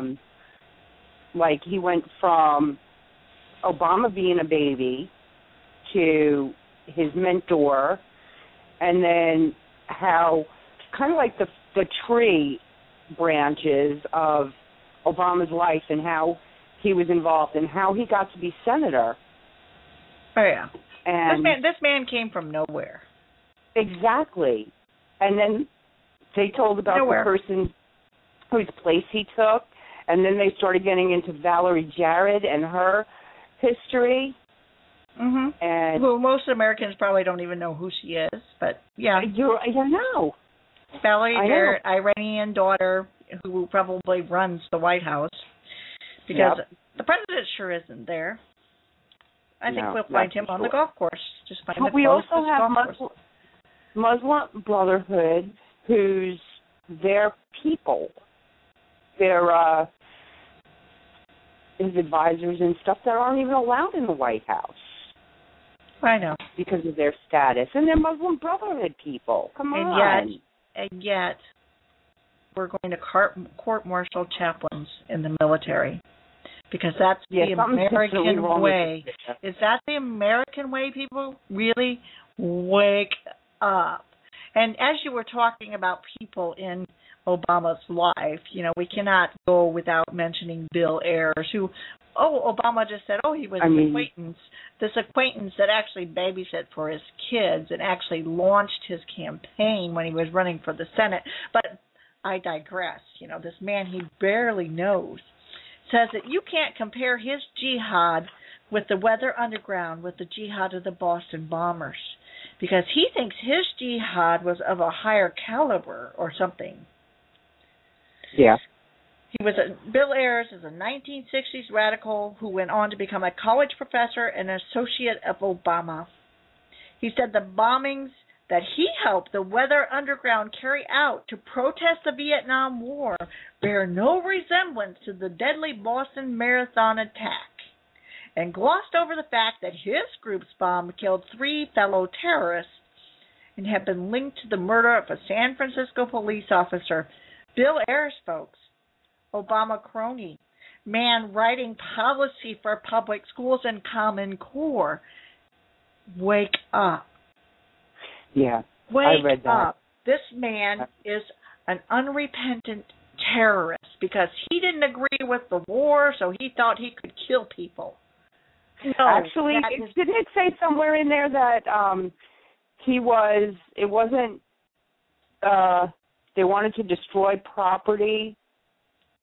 he went from Obama being a baby to his mentor, and then how kind of like the tree branches of Obama's life and how he was involved and how he got to be senator. Oh, yeah. And this man came from nowhere. Exactly. And then they told about the person whose place he took, and then they started getting into Valerie Jarrett and her history. Mm-hmm. And well, most Americans probably don't even know who she is, but yeah. I know. Valerie Jarrett, Iranian daughter who probably runs the White House, because the president sure isn't there. I think we'll find him on the golf course. Just find but we also have Muslim Brotherhood, who's their people. They're his advisors and stuff that aren't even allowed in the White House. I know. Because of their status. And they're Muslim Brotherhood people. Come on. And yet, we're going to court-martial chaplains in the military. Because that's the American way. Is that the American way, people? Really wake up. And as you were talking about people in Obama's life, we cannot go without mentioning Bill Ayers, who, Obama just said, he was an acquaintance. This acquaintance that actually babysat for his kids and actually launched his campaign when he was running for the Senate. But I digress. This man he barely knows says that you can't compare his jihad with the Weather Underground, with the jihad of the Boston bombers, because he thinks his jihad was of a higher caliber or something. Yeah. Bill Ayers is a 1960s radical who went on to become a college professor and associate of Obama. He said the bombings that he helped the Weather Underground carry out to protest the Vietnam War bear no resemblance to the deadly Boston Marathon attack, and glossed over the fact that his group's bomb killed 3 fellow terrorists and had been linked to the murder of a San Francisco police officer. Bill Ayers, folks, Obama crony, man writing policy for public schools and Common Core. Wake up. Yeah, I read that. Up. This man is an unrepentant terrorist because he didn't agree with the war, so he thought he could kill people. No, actually, didn't it say somewhere in there that they wanted to destroy property?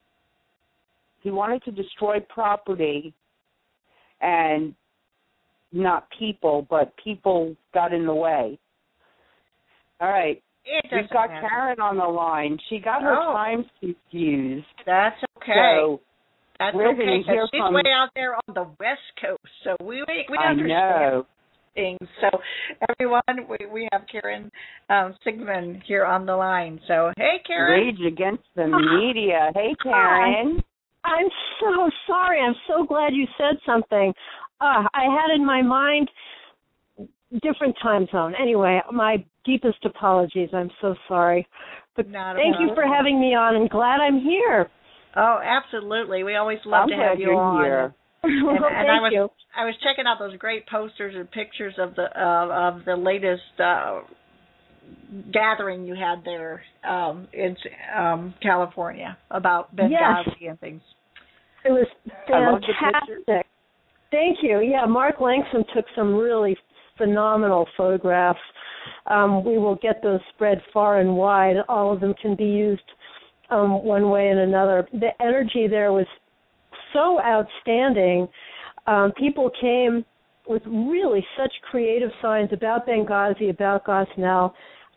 He wanted to destroy property and, not people, but people got in the way. All right. We've got matter. Karen on the line. She got her times confused. That's okay. So that's we're okay. going to hear She's from... way out there on the West Coast, so we I understand know. things. So everyone, we have Karen Sigmund here on the line. So hey, Karen. Rage Against the Media. Hey, Karen. I'm so sorry. I'm so glad you said something. I had in my mind different time zone. Anyway, my deepest apologies. I'm so sorry. But thank you for having me on, and glad I'm here. Oh, absolutely. We always love to have you on. Here. And thank you. I was checking out those great posters and pictures of the latest gathering you had there in California about Benghazi and things. It was fantastic. Thank you. Yeah, Mark Langston took some really phenomenal photographs. We will get those spread far and wide. All of them can be used one way and another. The energy there was so outstanding. People came with really such creative signs about Benghazi, about Gosnell.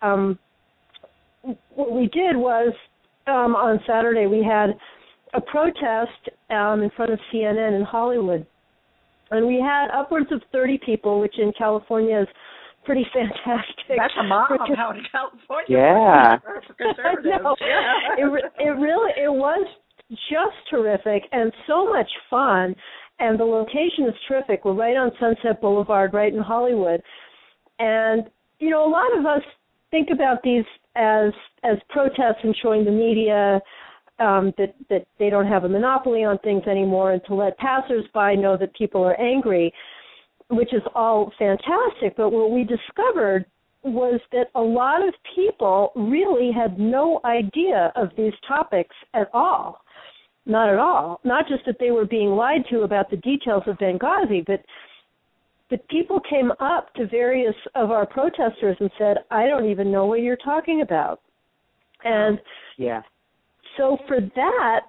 What we did was on Saturday we had a protest in front of CNN in Hollywood. And we had upwards of 30 people, which in California is pretty fantastic. That's a mom out in California. Yeah. For conservatives. No, it was just terrific and so much fun. And the location is terrific. We're right on Sunset Boulevard, right in Hollywood. And, you know, a lot of us think about these as protests and showing the media that they don't have a monopoly on things anymore, and to let passersby know that people are angry, which is all fantastic. But what we discovered was that a lot of people really had no idea of these topics at all. Not at all. Not just that they were being lied to about the details of Benghazi, but people came up to various of our protesters and said, I don't even know what you're talking about. And so for that,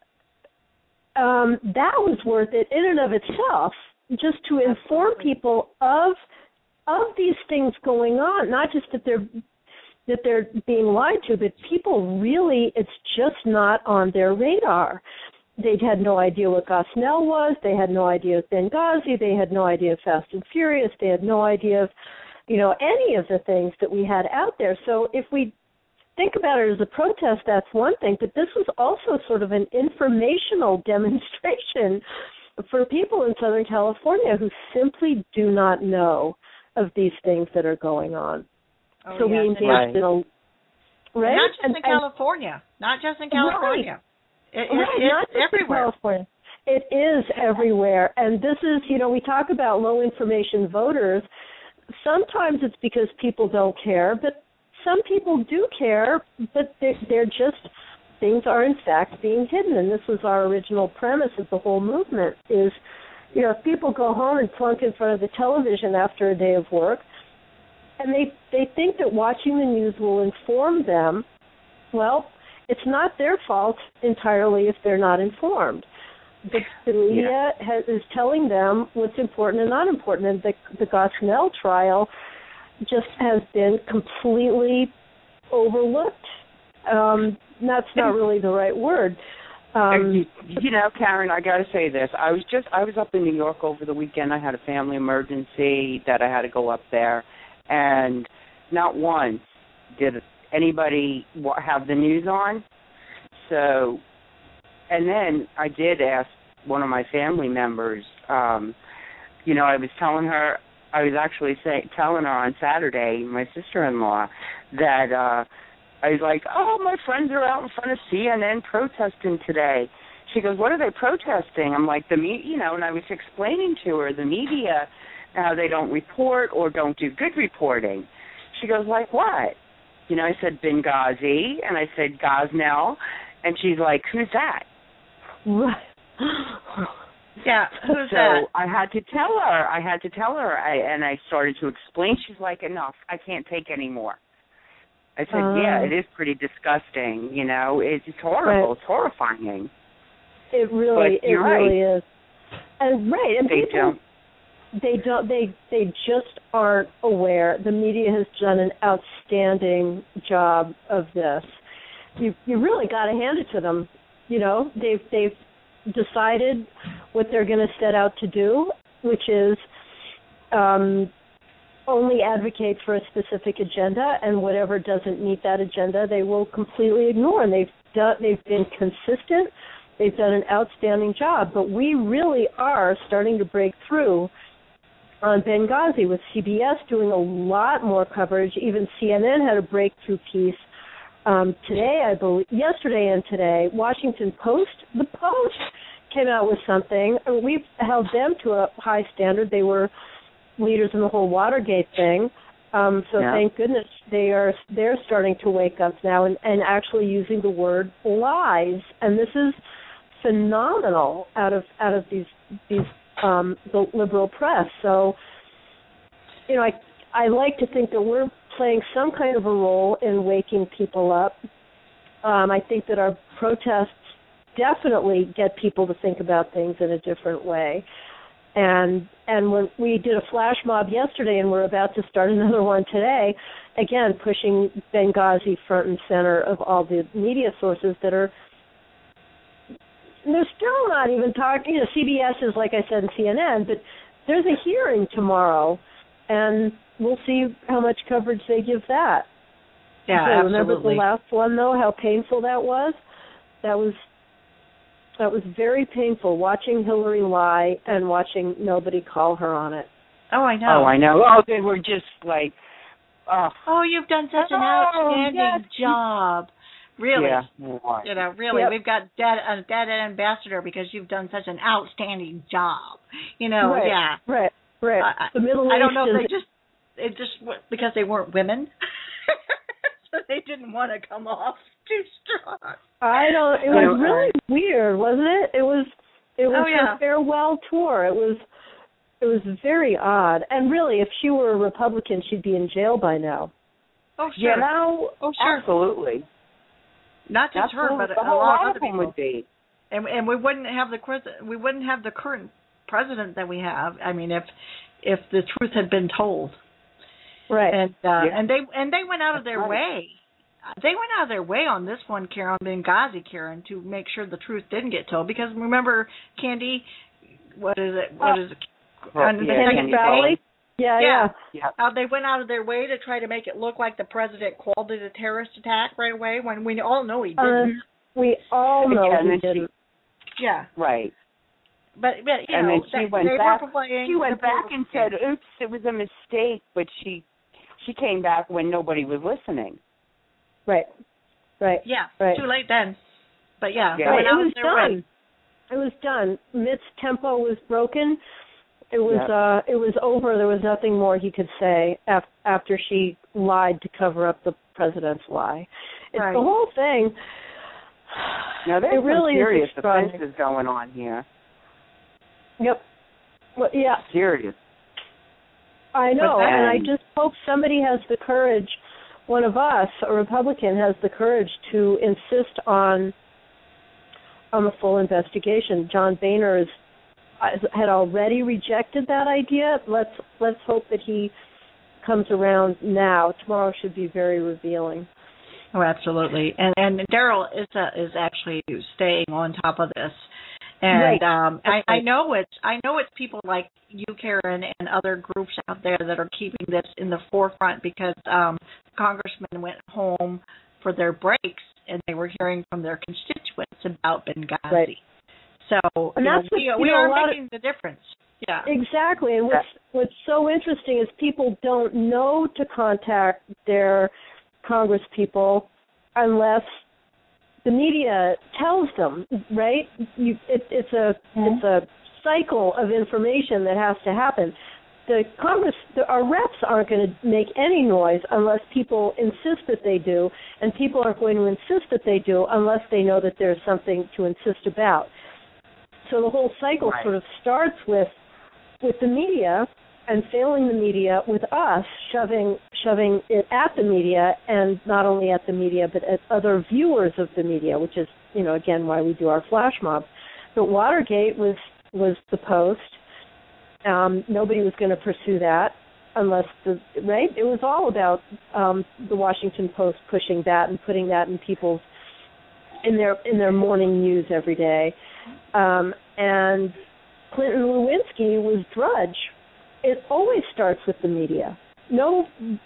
that was worth it in and of itself, just to inform people of these things going on, not just that they're being lied to, but people really, it's just not on their radar. They had no idea what Gosnell was. They had no idea of Benghazi. They had no idea of Fast and Furious. They had no idea of, any of the things that we had out there. So if we think about it as a protest, that's one thing, but this was also sort of an informational demonstration for people in Southern California who simply do not know of these things that are going on. Oh, so we engaged in a... Right? Not just in California. Not just in California. It's everywhere. California. It is everywhere. And this is, we talk about low information voters. Sometimes it's because people don't care, but some people do care, but they're just, things are in fact being hidden. And this was our original premise of the whole movement is, if people go home and plunk in front of the television after a day of work, and they think that watching the news will inform them, well, it's not their fault entirely if they're not informed. The media is telling them what's important and not important, and the Gosnell trial just has been completely overlooked. That's not really the right word. Karen, I got to say this. I was up in New York over the weekend. I had a family emergency that I had to go up there, and not once did anybody have the news on. So, and then I did ask one of my family members. I was telling her. I was actually telling her on Saturday, my sister-in-law, that I was like, oh, my friends are out in front of CNN protesting today. She goes, what are they protesting? I'm like, and I was explaining to her the media, how they don't report or don't do good reporting. She goes, like what? I said Benghazi, and I said Gosnell, and she's like, who's that? Yeah, who's that? So I had to tell her, and I started to explain. She's like, enough, I can't take any more. I said, yeah, it is pretty disgusting, it's horrible, It's horrifying. It really is. And and they just aren't aware. The media has done an outstanding job of this. You really got to hand it to them. You know, they've decided what they're going to set out to do, which is only advocate for a specific agenda, and whatever doesn't meet that agenda, they will completely ignore. And they've been consistent. They've done an outstanding job. But we really are starting to break through on Benghazi, with CBS doing a lot more coverage. Even CNN had a breakthrough piece today, I believe, yesterday and today. Washington Post, the Post came out with something. I mean, we've held them to a high standard. They were leaders in the whole Watergate thing. Thank goodness they're starting to wake up now and actually using the word lies. And this is phenomenal out of these the liberal press. So, you know, I like to think that we're playing some kind of a role in waking people up. I think that our protests definitely get people to think about things in a different way. And when we did a flash mob yesterday, and we're about to start another one today, again, pushing Benghazi front and center of all the media sources that are, they're still not even talking. You know, CBS is, like I said, and CNN, but there's a hearing tomorrow, and we'll see how much coverage they give that. Yeah, okay, absolutely. Remember the last one, though, how painful that was? That was very painful, watching Hillary lie and watching nobody call her on it. Oh, I know. Oh, they were just like, oh, you've done such an outstanding job. Really. Yeah. You know, really, we've got a dead ambassador because you've done such an outstanding job. You know, right, Right. The Middle East. I don't know if it just because they weren't women. So they didn't want to come off too strong. It was really weird, wasn't it? It was her farewell tour. It was very odd. And really, if she were a Republican, she'd be in jail by now. Oh, sure. You know, sure. Absolutely. Not just her, but a lot of other people would be. And we wouldn't have the current president that we have. I mean, if the truth had been told. Right. And they went out of their way. They went out of their way on this one, Karen, Benghazi, Karen, to make sure the truth didn't get told. Because remember, Candy, what is it? Candy Valley? Yeah. How they went out of their way to try to make it look like the president called it a terrorist attack right away, when we all know he didn't. We all know he didn't. Yeah. Right. But you know, then she went back and said, "Oops, it was a mistake." But she came back when nobody was listening. Right. Yeah. Right. Too late then. But yeah. It was done. It was done. Mitt's tempo was broken. It was over. There was nothing more he could say after she lied to cover up the president's lie. It's the whole thing. Now there's really some serious offenses going on here. Yep. Well, yeah. Serious. I know, and I just hope somebody has the courage, one of us, a Republican, has the courage to insist on a full investigation. John Boehner had already rejected that idea. Let's hope that he comes around now. Tomorrow should be very revealing. Oh, absolutely. And Daryl is actually staying on top of this. And I know it's people like you, Karen, and other groups out there that are keeping this in the forefront, because congressmen went home for their breaks and they were hearing from their constituents about Benghazi. Right. So and that's we are making the difference. Yeah. Exactly. And what's so interesting is people don't know to contact their congresspeople unless the media tells them, right? It's a cycle of information that has to happen. Our reps aren't going to make any noise unless people insist that they do, and people aren't going to insist that they do unless they know that there's something to insist about. So the whole cycle sort of starts with the media and failing the media, with us shoving it at the media, and not only at the media but at other viewers of the media, which is, again, why we do our flash mob. But Watergate was the Post, Nobody was going to pursue that unless right. It was all about the Washington Post pushing that and putting that in people's in their morning news every day. And Clinton Lewinsky was Drudge. It always starts with the media. No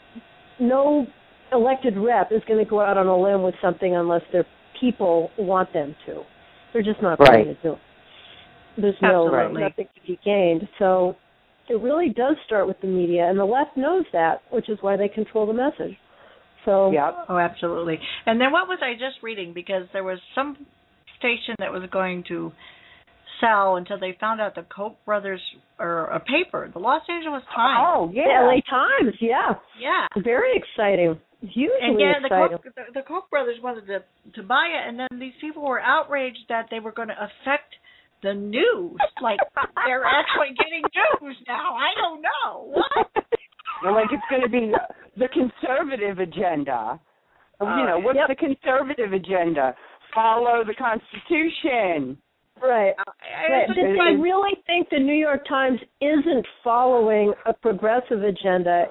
elected rep is going to go out on a limb with something unless their people want them to. They're just not going to do it. There's nothing to be gained. So it really does start with the media, and the left knows that, which is why they control the message. So Oh, absolutely. And then what was I just reading? Because there was some station that was going to sell until they found out the Koch brothers, or a paper, the Los Angeles Times. Oh, yeah. The LA Times, yeah. Yeah. Very exciting. Hugely exciting. And the Koch brothers wanted to buy it, and then these people were outraged that they were going to affect the news. Like, they're actually getting news now. I don't know. What? Like it's going to be the conservative agenda. What's the conservative agenda? Follow the Constitution. Right. I really think the New York Times isn't following a progressive agenda.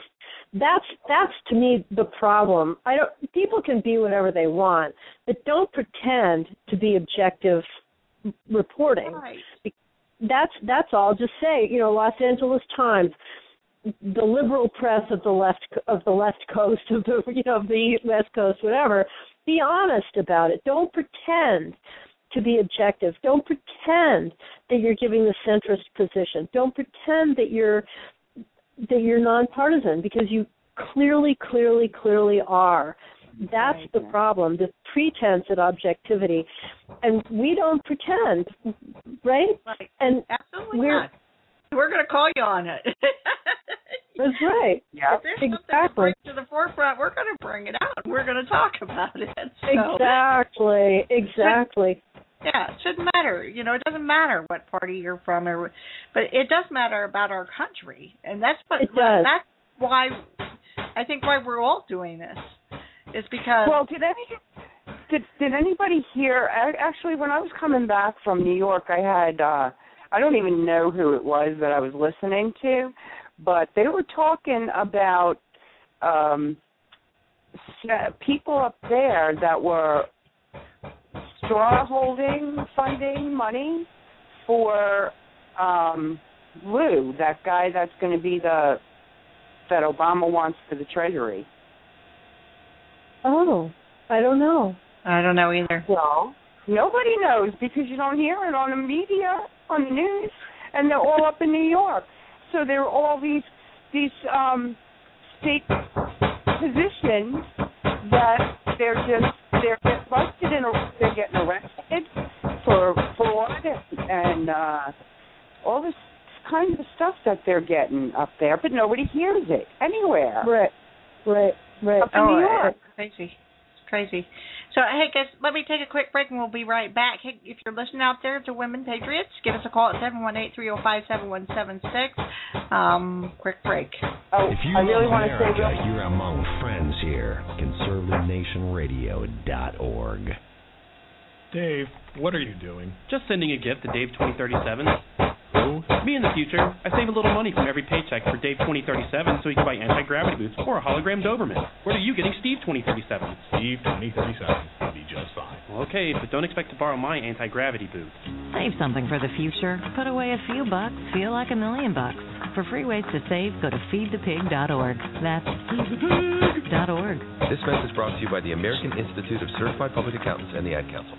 That's to me the problem. People can be whatever they want, but don't pretend to be objective reporting. Right. That's all. Just say, Los Angeles Times, the liberal press of the left coast of the West Coast, whatever. Be honest about it. Don't pretend to be objective. Don't pretend that you're giving the centrist position. Don't pretend that you're nonpartisan, because you clearly are. That's the problem, the pretense at objectivity. And we don't pretend, right? And absolutely not. We're going to call you on it. That's right. Yeah. If there's something to bring to the forefront, we're going to bring it out. We're going to talk about it. So. Exactly. Yeah, it shouldn't matter. It doesn't matter what party you're from, but it does matter about our country, and that's what. That's why I think why we're all doing this is because. Well, did anybody hear? Actually, when I was coming back from New York, I had I don't even know who it was that I was listening to, but they were talking about people up there that were straw holding, funding money for Lou, that guy that's going to be that Obama wants for the Treasury. Oh, I don't know. I don't know either. Well, nobody knows because you don't hear it on the media, on the news, and they're all up in New York. So there are all these state positions that they're getting busted and they're getting arrested for fraud and all this kind of stuff that they're getting up there, but nobody hears it anywhere. Right. Up in New York. It's crazy. So, hey, guys, let me take a quick break, and we'll be right back. Hey, if you're listening out there to Women Patriots, give us a call at 718-305-7176. Quick break. If you love America, you're among friends here. ConservativeNationRadio.org. Dave, what are you doing? Just sending a gift to Dave 2037. So, me in the future, I save a little money from every paycheck for Dave 2037 so he can buy anti-gravity boots or a hologram Doberman. What are you getting Steve 2037? Steve 2037 will be just fine. Well, okay, but don't expect to borrow my anti-gravity boot. Save something for the future. Put away a few bucks. Feel like $1 million. For free ways to save, go to feedthepig.org. That's feedthepig.org. This message brought to you by the American Institute of Certified Public Accountants and the Ad Council.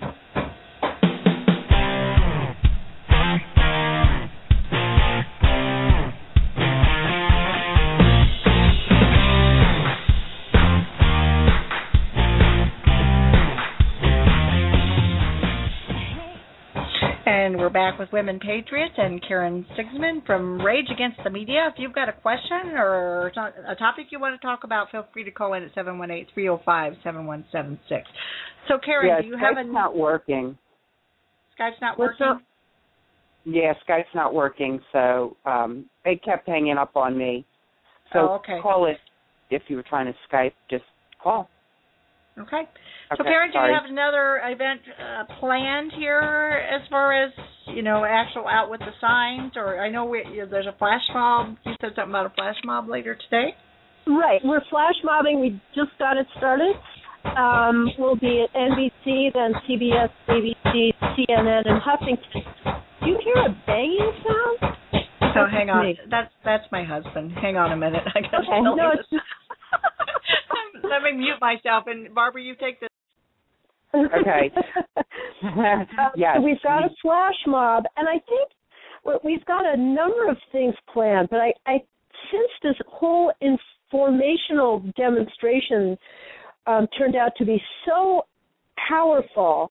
And we're back with Women Patriots and Karen Sigsman from Rage Against the Media. If you've got a question or a topic you want to talk about, feel free to call in at 718-305-7176. So, Karen, do you have Skype's not working. Skype's not working? Yeah, Skype's not working, so they kept hanging up on me. So okay. Call it if you were trying to Skype, just call. Okay. So, Karen, do you have another event planned here as far as, actual out with the signs? Or I know there's a flash mob. You said something about a flash mob later today? Right. We're flash mobbing. We just got it started. We'll be at NBC, then CBS, ABC, CNN, and Huffington. Do you hear a banging sound? Oh, hang on. That's my husband. Hang on a minute. I got to tell you this. Let me mute myself, and Barbara, you take this. Okay. Yes. So we've got a flash mob, and I think we've got a number of things planned, but I since this whole informational demonstration turned out to be so powerful,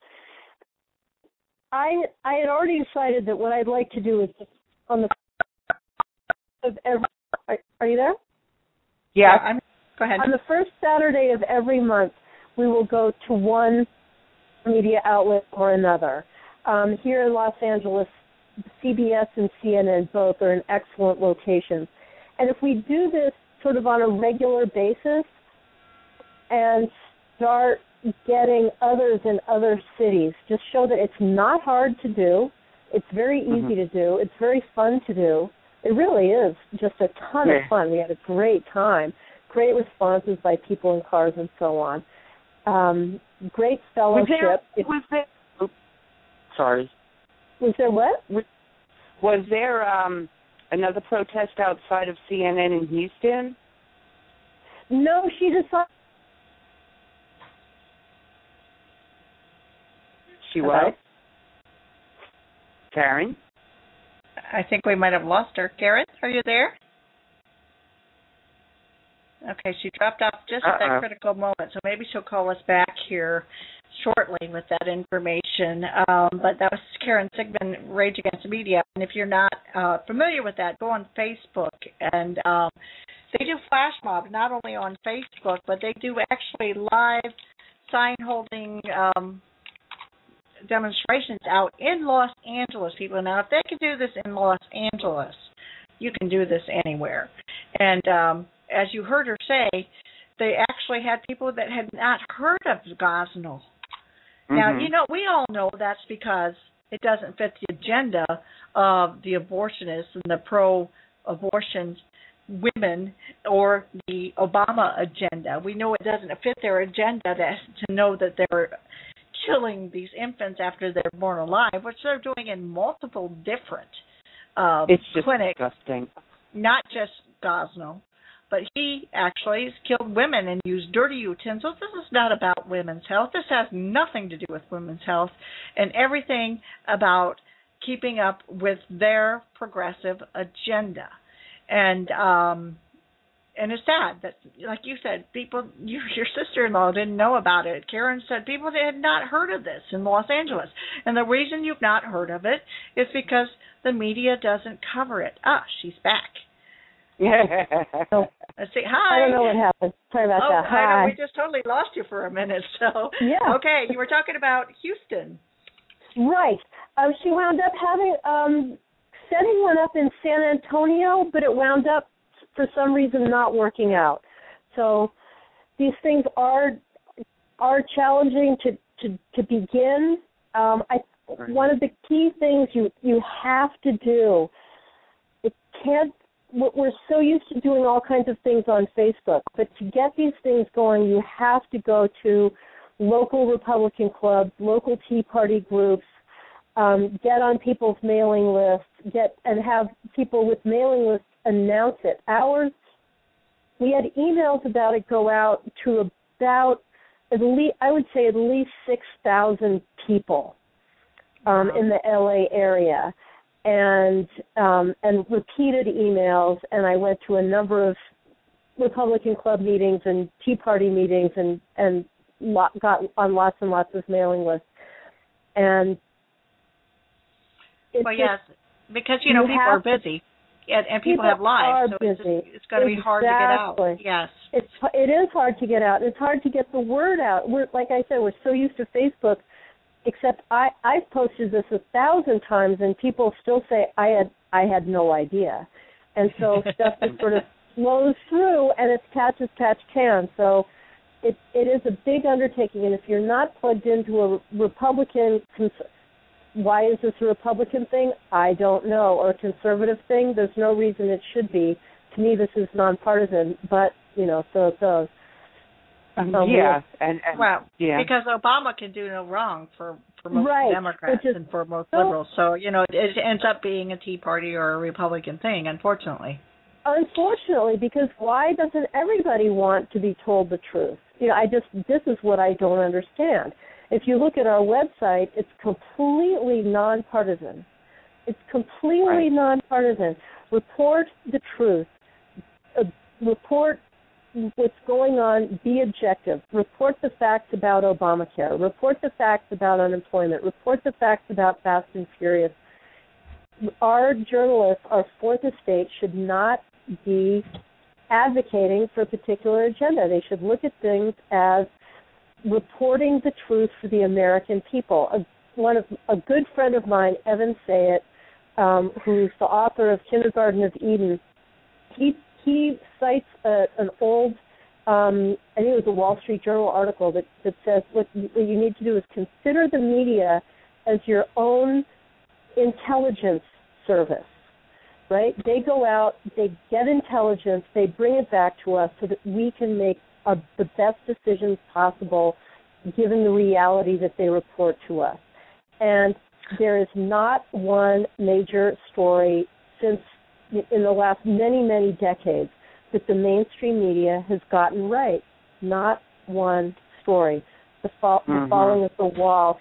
I had already decided that what I'd like to do is on the of every. Are you there? Yeah. Go ahead. On the first Saturday of every month, we will go to one media outlet or another. Here in Los Angeles, CBS and CNN both are in excellent locations. And if we do this sort of on a regular basis and start getting others in other cities, just show that it's not hard to do, it's very easy to do, it's very fun to do. It really is just a ton of fun. We had a great time. Great responses by people in cars and so on. Great fellowship. Sorry. Was there what? Was there another protest outside of CNN in Houston? No, she decided. She was? Karen? I think we might have lost her. Karen, are you there? Okay, she dropped off just at that critical moment, so maybe she'll call us back here shortly with that information. But that was Karen Sigmund, Rage Against the Media. And if you're not familiar with that, go on Facebook. And they do flash mobs, not only on Facebook, but they do actually live sign-holding demonstrations out in Los Angeles, people. Now, if they can do this in Los Angeles, you can do this anywhere. And as you heard her say, they actually had people that had not heard of Gosnell. Now, we all know that's because it doesn't fit the agenda of the abortionists and the pro-abortion women or the Obama agenda. We know it doesn't fit their agenda to know that they're killing these infants after they're born alive, which they're doing in multiple different it's just clinics. Disgusting. Not just Gosnell, but he actually has killed women and used dirty utensils. This is not about women's health. This has nothing to do with women's health and everything about keeping up with their progressive agenda. And it's sad that, like you said, people, your sister-in-law didn't know about it. Karen said people had not heard of this in Los Angeles. And the reason you've not heard of it is because the media doesn't cover it. Ah, she's back. So, let's see. Hi. I don't know what happened. Sorry about that. Hi. I know. We just totally lost you for a minute. So, yeah. Okay, you were talking about Houston. Right. She wound up having setting one up in San Antonio, but it wound up for some reason not working out. So these things are challenging to begin. One of the key things you have to do, we're so used to doing all kinds of things on Facebook, but to get these things going, you have to go to local Republican clubs, local Tea Party groups, get on people's mailing lists, and have people with mailing lists announce it. We had emails about it go out to about at least 6,000 people in the LA area, and repeated emails. And I went to a number of Republican club meetings and Tea Party meetings, and got on lots and lots of mailing lists. And yes, because people are busy. And people have lives, so it's going to be hard to get out. Yes, it is hard to get out. It's hard to get the word out. Like I said, we're so used to Facebook. Except I've posted this 1,000 times, and people still say I had no idea. And so stuff just sort of flows through, and it's catch as catch can. So it is a big undertaking, and if you're not plugged into a Republican, why is this a Republican thing? I don't know. Or a conservative thing? There's no reason it should be. To me, this is nonpartisan, but, so it goes. Because Obama can do no wrong for most Democrats and for most liberals. So, it ends up being a Tea Party or a Republican thing, unfortunately. Unfortunately, because why doesn't everybody want to be told the truth? This is what I don't understand. If you look at our website, it's completely nonpartisan. It's completely nonpartisan. Report the truth. Report what's going on. Be objective. Report the facts about Obamacare. Report the facts about unemployment. Report the facts about Fast and Furious. Our journalists, our fourth estate, should not be advocating for a particular agenda. They should look at things as reporting the truth for the American people. A good friend of mine, Evan Sayet, who's the author of Kindergarten of Eden, he cites an old, I think it was a Wall Street Journal article that says what you need to do is consider the media as your own intelligence service, right? They go out, they get intelligence, they bring it back to us so that we can make the best decisions possible given the reality that they report to us. And there is not one major story since in the last many, many decades that the mainstream media has gotten right. Not one story. The falling of the wall.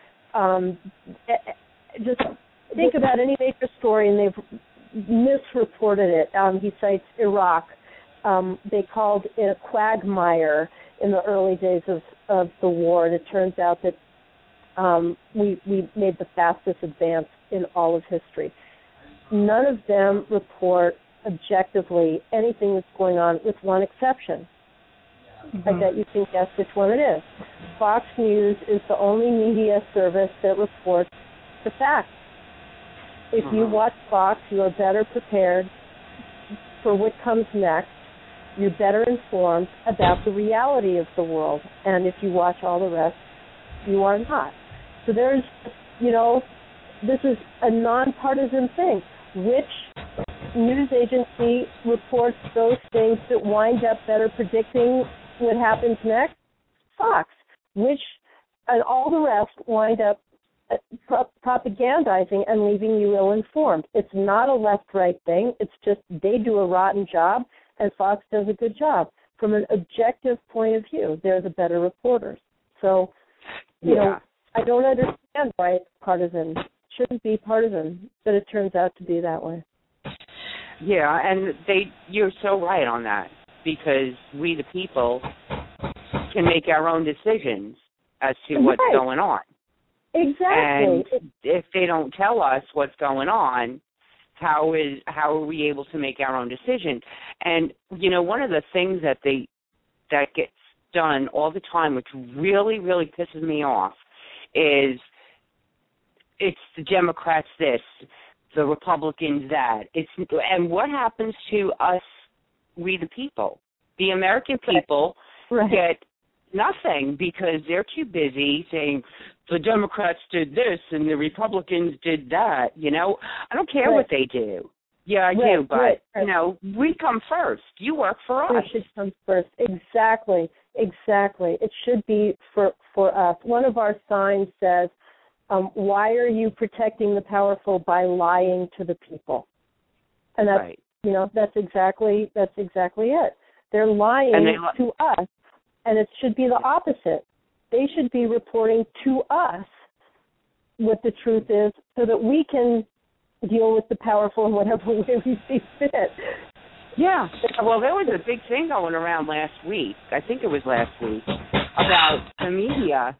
Just think about any major story and they've misreported it. He cites Iraq. They called it a quagmire in the early days of the war, and it turns out that we made the fastest advance in all of history. None of them report objectively anything that's going on, with one exception. I bet you can guess which one it is. Fox News is the only media service that reports the facts. If you watch Fox, you are better prepared for what comes next. You're better informed about the reality of the world. And if you watch all the rest, you are not. So there's, this is a nonpartisan thing. Which news agency reports those things that wind up better predicting what happens next? Fox. And all the rest wind up propagandizing and leaving you ill-informed. It's not a left-right thing. It's just they do a rotten job and Fox does a good job. From an objective point of view, they're the better reporters. So, I don't understand why it's partisan. It shouldn't be partisan, but it turns out to be that way. Yeah, and you're so right on that, because we the people can make our own decisions as to what's going on. Exactly. And if they don't tell us what's going on, how are we able to make our own decision? And one of the things that gets done all the time, which really, really pisses me off, is it's the Democrats this, the Republicans that. And what happens to us, we the people? The American people get nothing because they're too busy saying the Democrats did this and the Republicans did that. I don't care what they do. Yeah, I do, but, we come first. You work for us. We should come first. Exactly. It should be for us. One of our signs says, why are you protecting the powerful by lying to the people? And that's, that's exactly it. They're lying to us, and it should be the opposite. They should be reporting to us what the truth is so that we can deal with the powerful in whatever way we see fit. Yeah. Well, there was a big thing going around last week, I think it was last week, about the media,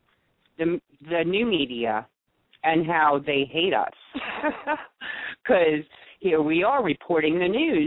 the new media, and how they hate us. Because here we are reporting the news,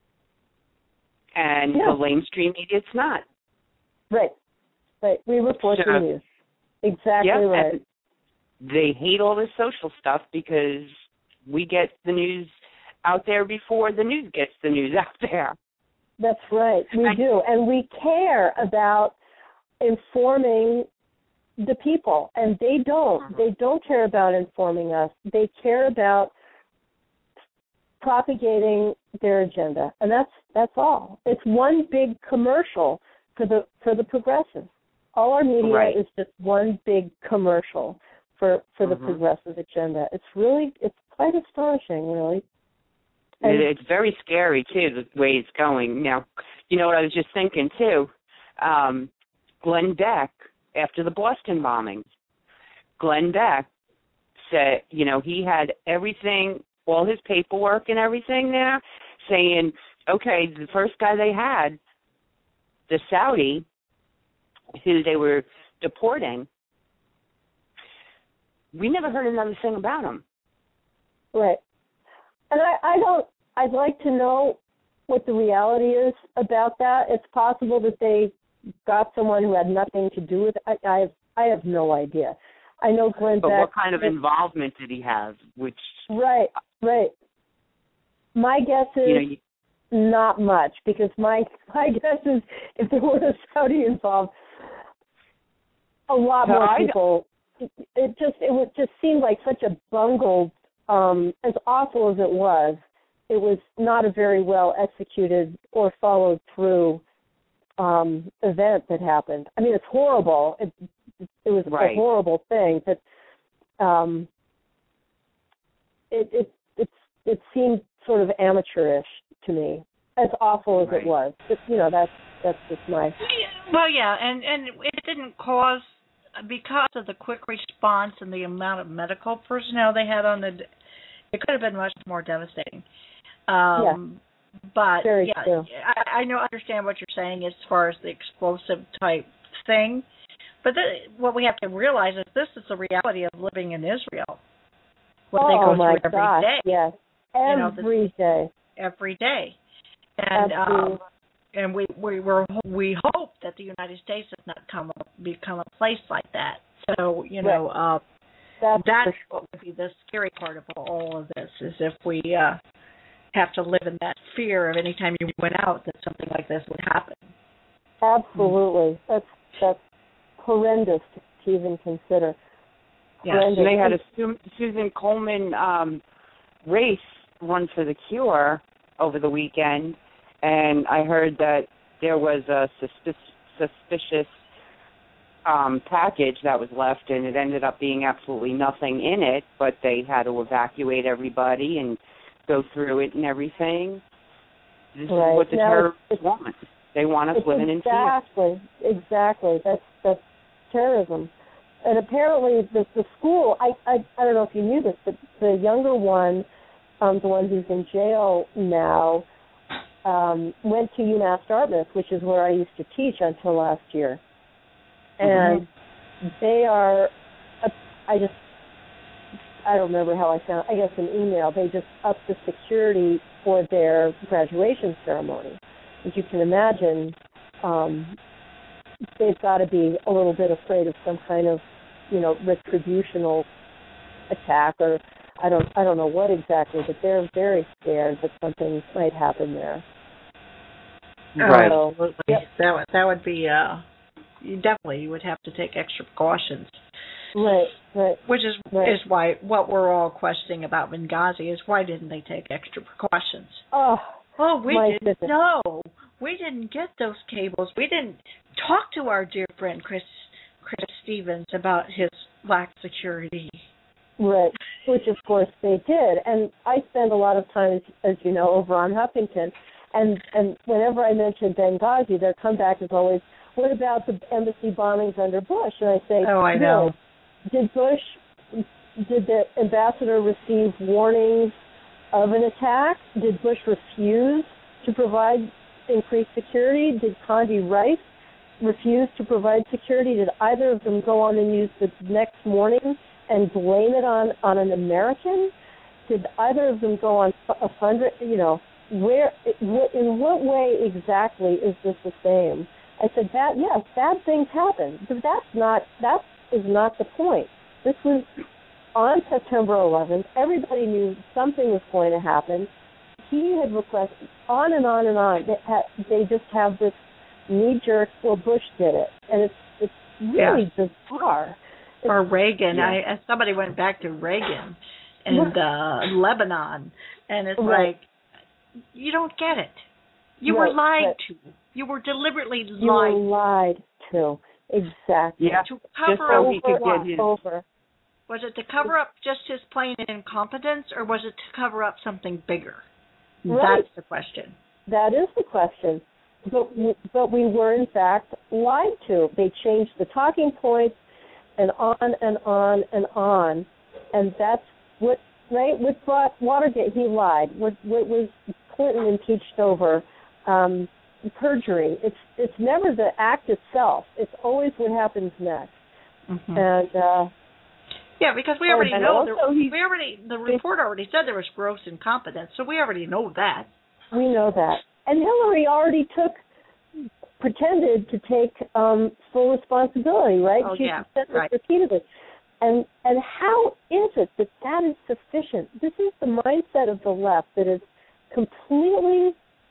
and the mainstream media, it's not. Right. We report the news. Exactly right. And they hate all this social stuff because we get the news out there before the news gets the news out there. That's right. We do. And we care about informing the people, and they don't. They don't care about informing us. They care about propagating their agenda, and that's all. It's one big commercial for the progressives. All our media is just one big commercial for the progressive agenda. It's quite astonishing, really. And it's very scary too, the way it's going. Now, you know what I was just thinking too? Glenn Beck, after the Boston bombings, Glenn Beck said, he had everything, all his paperwork and everything there, saying, okay, the first guy they had, the Saudi, who they were deporting, we never heard another thing about him. Right. And I'd like to know what the reality is about that. It's possible that they got someone who had nothing to do with it. I have no idea. I know Glenn But Beck, what kind of involvement did he have? Right. My guess is not much, because my guess is if there were a Saudi involved, a lot more people. It would just seem like such a bungled, as awful as it was not a very well executed or followed through event that happened. I mean, it's horrible. It was a horrible thing, but it seemed sort of amateurish to me, as awful as it was. But, that's just my. Well, yeah, and it didn't cause, because of the quick response and the amount of medical personnel they had on it could have been much more devastating. But very true. I understand what you're saying as far as the explosive type thing. But what we have to realize is this is the reality of living in Israel. What they go through every day. Yes, every day. Every day. And and we hope that the United States does not become a place like that. So that's what would be the scary part of all of this, is if we have to live in that fear of any time you went out that something like this would happen. Absolutely, that's horrendous to even consider. Yes, and they had a Susan Coleman race run for the cure over the weekend, and I heard that there was a suspicious package that was left, and it ended up being absolutely nothing in it, but they had to evacuate everybody and go through it and everything. This is what the terrorists want. They want us living in fear. Exactly. That's terrorism. And apparently the school, I don't know if you knew this, but the younger one, the one who's in jail now, went to UMass Dartmouth, which is where I used to teach until last year. And they are, I don't remember how I found, I guess an email, they just upped the security for their graduation ceremony. As you can imagine, they've got to be a little bit afraid of some kind of, retributional attack, or I don't know what exactly, but they're very scared that something might happen there. Right. Absolutely. Yep. That would be you would have to take extra precautions. Right. Which is why what we're all questioning about Benghazi is, why didn't they take extra precautions? We didn't know. We didn't get those cables. We didn't talk to our dear friend Chris Stevens about his lack of security. Right, which of course they did. And I spend a lot of time, as you know, over on Huffington, and whenever I mention Benghazi, their comeback is always, what about the embassy bombings under Bush? And I say, I know. Did the ambassador receive warnings of an attack? Did Bush refuse to provide increased security? Did Condi Rice refuse to provide security? Did either of them go on the news the next morning and blame it on an American? Did either of them go on a fund? In what way exactly is this the same? I said, yes, bad things happen, but that is not the point. This was on September 11th. Everybody knew something was going to happen. He had requested, on and on and on. They just have this knee-jerk, well, Bush did it. And really bizarre. Or Reagan. Yeah. Somebody went back to Reagan and Lebanon, and it's Right. like, you don't get it. You Right, were lied right. to. You were deliberately You were lied to. Exactly. Yeah. To cover so up he could what? get his. Over. Was it to cover up just his plain incompetence, or was it to cover up something bigger? Right. That's the question. That is the question. But we were, in fact, lied to. They changed the talking points and on and on and on. And that's what brought Watergate. He lied. What was Clinton impeached over? Perjury. It's never the act itself. It's always what happens next. Mm-hmm. And yeah, because we already know the report already said there was gross incompetence, so we already know that. We know that. And Hillary already pretended to take full responsibility, right? Oh, She yeah, said this right. repeatedly. And how is it that is sufficient? This is the mindset of the left that is completely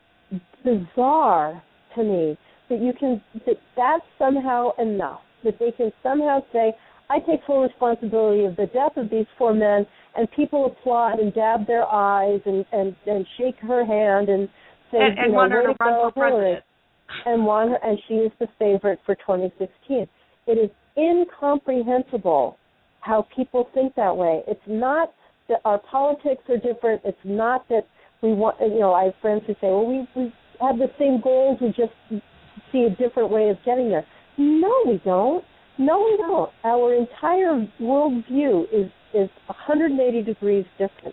bizarre to me, that's somehow enough, that they can somehow say, I take full responsibility of the death of these 4 men, and people applaud and dab their eyes and shake her hand and say, and want her to run for president. And she is the favorite for 2016. It is incomprehensible how people think that way. It's not that our politics are different. It's not that we want, I have friends who say, well, we have the same goals, we just see a different way of getting there. No, we don't. Our entire worldview is 180 degrees different.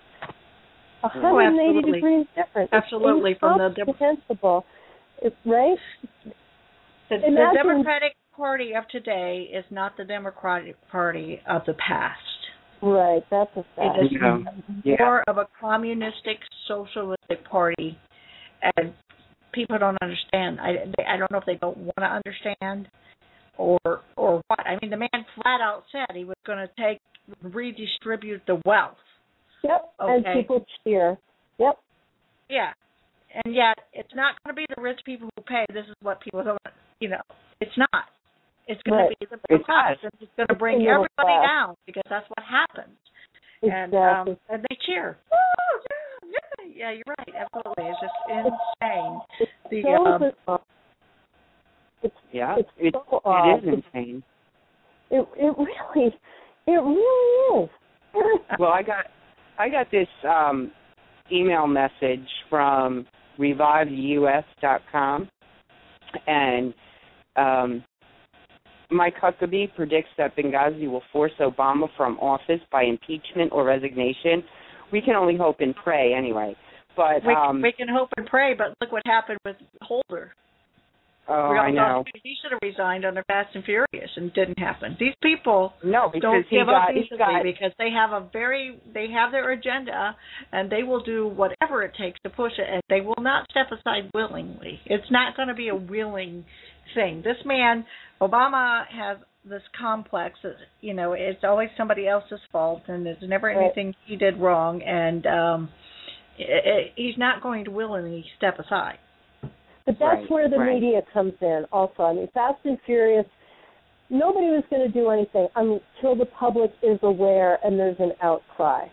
180 degrees different. Absolutely. It's incomprehensible, right? The Democratic Party of today is not the Democratic Party of the past. Right, that's a fact. It is more of a communistic, socialistic party, and people don't understand. I don't know if they don't want to understand or what. I mean, the man flat out said he was going to redistribute the wealth. Yep, okay? And people cheer. Yep. Yeah, and yet it's not going to be the rich people who pay. This is what people don't, it's not. It's going to be the middle class, and it's going to bring everybody down because that's what happens. Exactly. And they cheer. Yeah, you're right. Absolutely, it's just insane. It's so it is insane. It really is. Well, I got this email message from ReviveUS.com, and Mike Huckabee predicts that Benghazi will force Obama from office by impeachment or resignation. We can only hope and pray anyway. But we can hope and pray, but look what happened with Holder. Oh, I know. He should have resigned under Fast and Furious, and it didn't happen. These people don't give up easily because they have their agenda, and they will do whatever it takes to push it, and they will not step aside willingly. It's not going to be a willing thing. This man, Obama, has this complex that, it's always somebody else's fault, and there's never anything he did wrong, and he's not going to willingly step aside. But that's where the media comes in also. I mean, Fast and Furious, nobody was going to do anything until the public is aware and there's an outcry.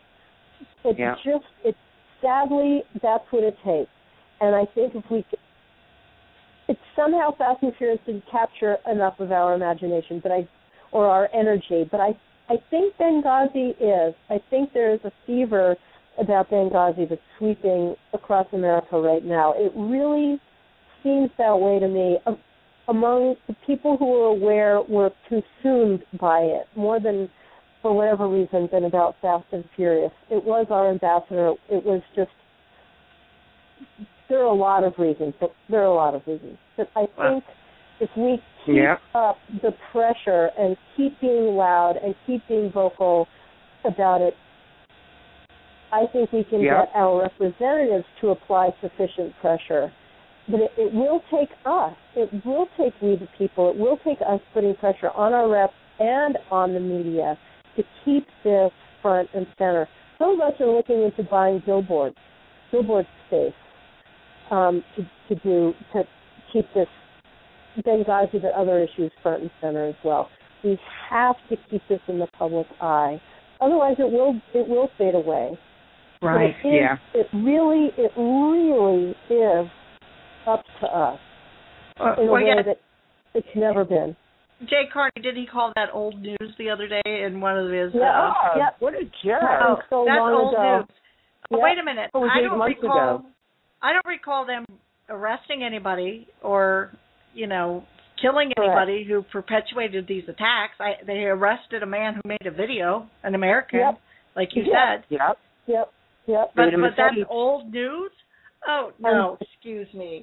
Sadly, that's what it takes. And I think it's somehow Fast and Furious didn't capture enough of our imagination, or our energy. But I think Benghazi is. I think there is a fever about Benghazi that's sweeping across America right now. It really seems that way to me. Among the people who were aware were consumed by it more than, for whatever reason, than about Fast and Furious. It was our ambassador. It was just, there are a lot of reasons. But I think if we keep up the pressure and keep being loud and keep being vocal about it, I think we can get our representatives to apply sufficient pressure. But it will take us. It will take we the people. It will take us putting pressure on our reps and on the media to keep this front and center. Some of us are looking into buying billboard space to keep this Benghazi, but other issues front and center as well. We have to keep this in the public eye. Otherwise, it will fade away. Right. It really is up to us in a way that it's never been. Jay Carney, did he call that old news the other day in one of his... What a jerk. So that's long old ago. news. Oh, wait a minute. I don't recall them arresting anybody or, killing anybody who perpetuated these attacks. They arrested a man who made a video, an American, like you said. Yep. But that's old news? Oh, no, excuse me.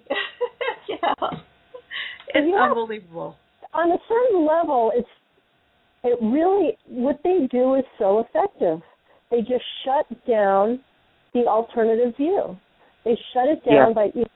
It's unbelievable. On a certain level, it really, what they do is so effective. They just shut down the alternative view. They shut it down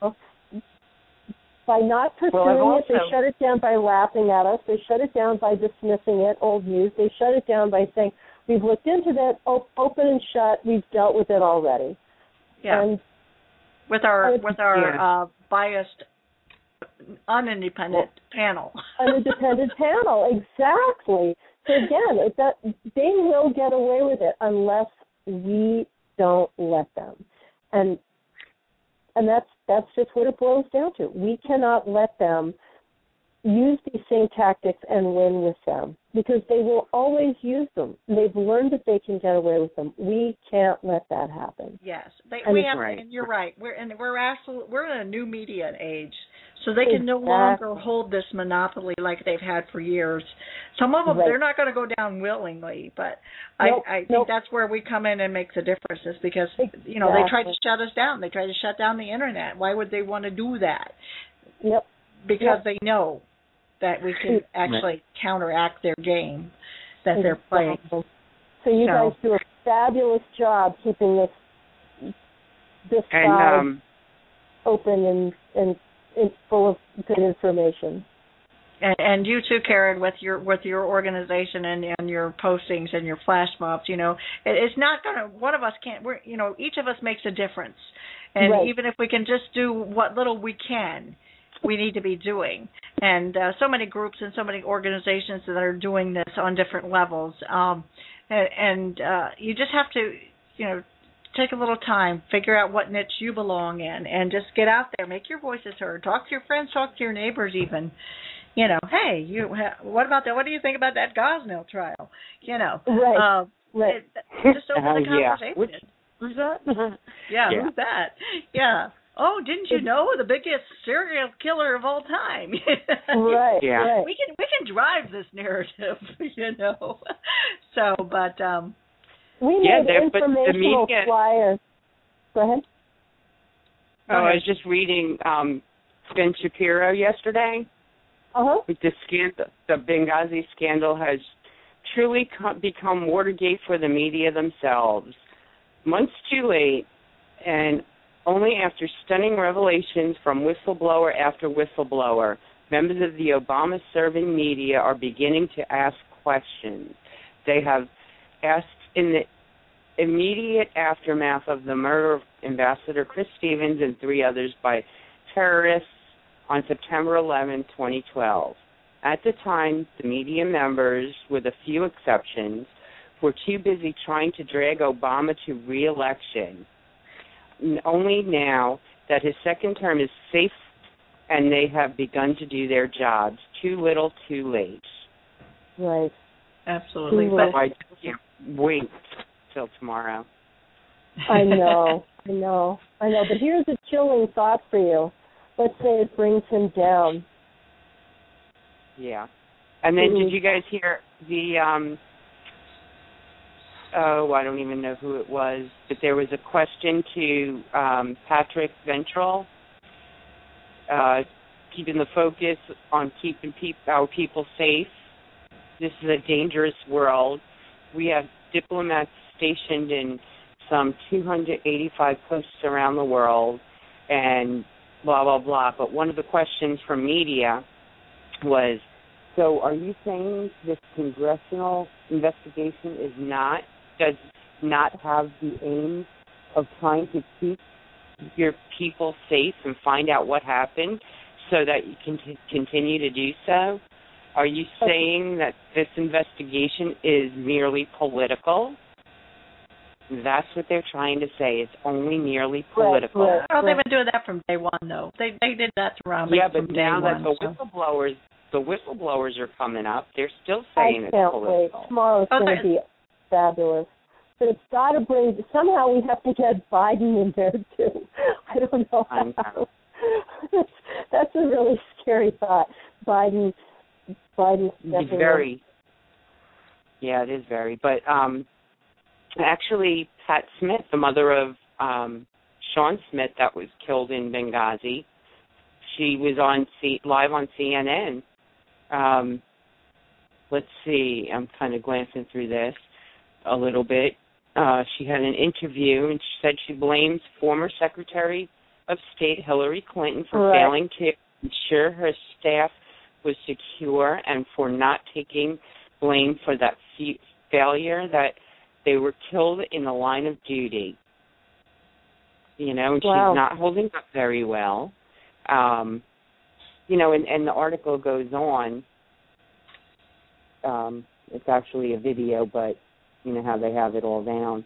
by not pursuing it. They shut it down by laughing at us. They shut it down by dismissing it, old news. They shut it down by saying, we've looked into that, open and shut, we've dealt with it already. Yeah. And with our biased, unindependent panel. Unindependent panel, exactly. So again, they will get away with it unless we don't let them. And that's just what it boils down to. We cannot let them use these same tactics and win with them because they will always use them. They've learned that they can get away with them. We can't let that happen. Yes, and you're right. We're in a new media age, so they can no longer hold this monopoly like they've had for years. Some of them they're not going to go down willingly, but I think that's where we come in and make the difference. Is because they tried to shut us down. They tried to shut down the internet. Why would they want to do that? Yep. Because they know that we can actually counteract their game that they're playing. So you guys do a fabulous job keeping this side open and full of good information. And you too, Karen, with your organization and your postings and your flash mobs. It's not gonna. One of us can't. Each of us makes a difference, and even if we can just do what little we can, we need to be doing. And so many groups and so many organizations that are doing this on different levels. You just have to, take a little time, figure out what niche you belong in, and just get out there, make your voices heard, talk to your friends, talk to your neighbors even. Hey, what about that? What do you think about that Gosnell trial? Just open the conversation. Who's that? Who's that? Yeah. Oh, didn't you know the biggest serial killer of all time? Right. We can drive this narrative, So, but we made informational flyers. Go ahead. I was just reading Ben Shapiro yesterday. With the scandal, the Benghazi scandal has truly become Watergate for the media themselves. Months too late, and only after stunning revelations from whistleblower after whistleblower, members of the Obama-serving media are beginning to ask questions. They have asked in the immediate aftermath of the murder of Ambassador Chris Stevens and 3 others by terrorists on September 11, 2012. At the time, the media members, with a few exceptions, were too busy trying to drag Obama to re-election. Only now that his second term is safe and they have begun to do their jobs. Too little, too late. Right. Absolutely. But I can't wait till tomorrow. I know. But here's a chilling thought for you. Let's say it brings him down. Yeah. And then did you guys hear the I don't even know who it was, but there was a question to Patrick Ventral, keeping the focus on keeping our people safe. This is a dangerous world. We have diplomats stationed in some 285 posts around the world, and blah, blah, blah. But one of the questions from media was, so are you saying this congressional investigation does not have the aim of trying to keep your people safe and find out what happened? so that you can continue to do so? Are you saying that this investigation is merely political? That's what they're trying to say. It's only merely political. Well, they've been doing that from day one, though. They did that throughout. Yeah, but now that the whistleblowers are coming up, they're still saying it's political. I can't wait. Tomorrow's going to be fabulous. But it's got to bring. Somehow we have to get Biden in there too. I don't know how. That's a really scary thought. Biden It's very. Yeah, it is very. But actually, Pat Smith, the mother of Sean Smith that was killed in Benghazi, she was on live on CNN. Let's see. I'm kind of glancing through this a little bit. She had an interview, and she said she blames former Secretary of State Hillary Clinton for failing to ensure her staff was secure and for not taking blame for that failure, that they were killed in the line of duty. You know, and she's not holding up very well. You know, and the article goes on. It's actually a video, but you know how they have it all down.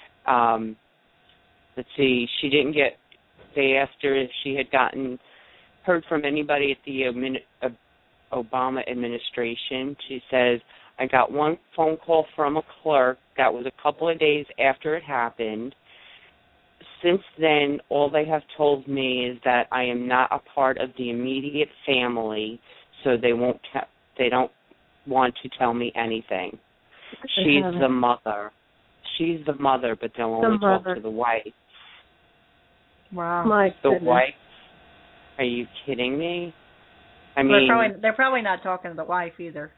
Let's see, they asked her if she had heard from anybody at the Obama administration. She says, I got one phone call from a clerk. That was a couple of days after it happened. Since then, all they have told me is that I am not a part of the immediate family, so they don't want to tell me anything. She's the mother. She's the mother, but they'll only talk to the wife. Wow. The wife? Are you kidding me? I mean, they're probably not talking to the wife either.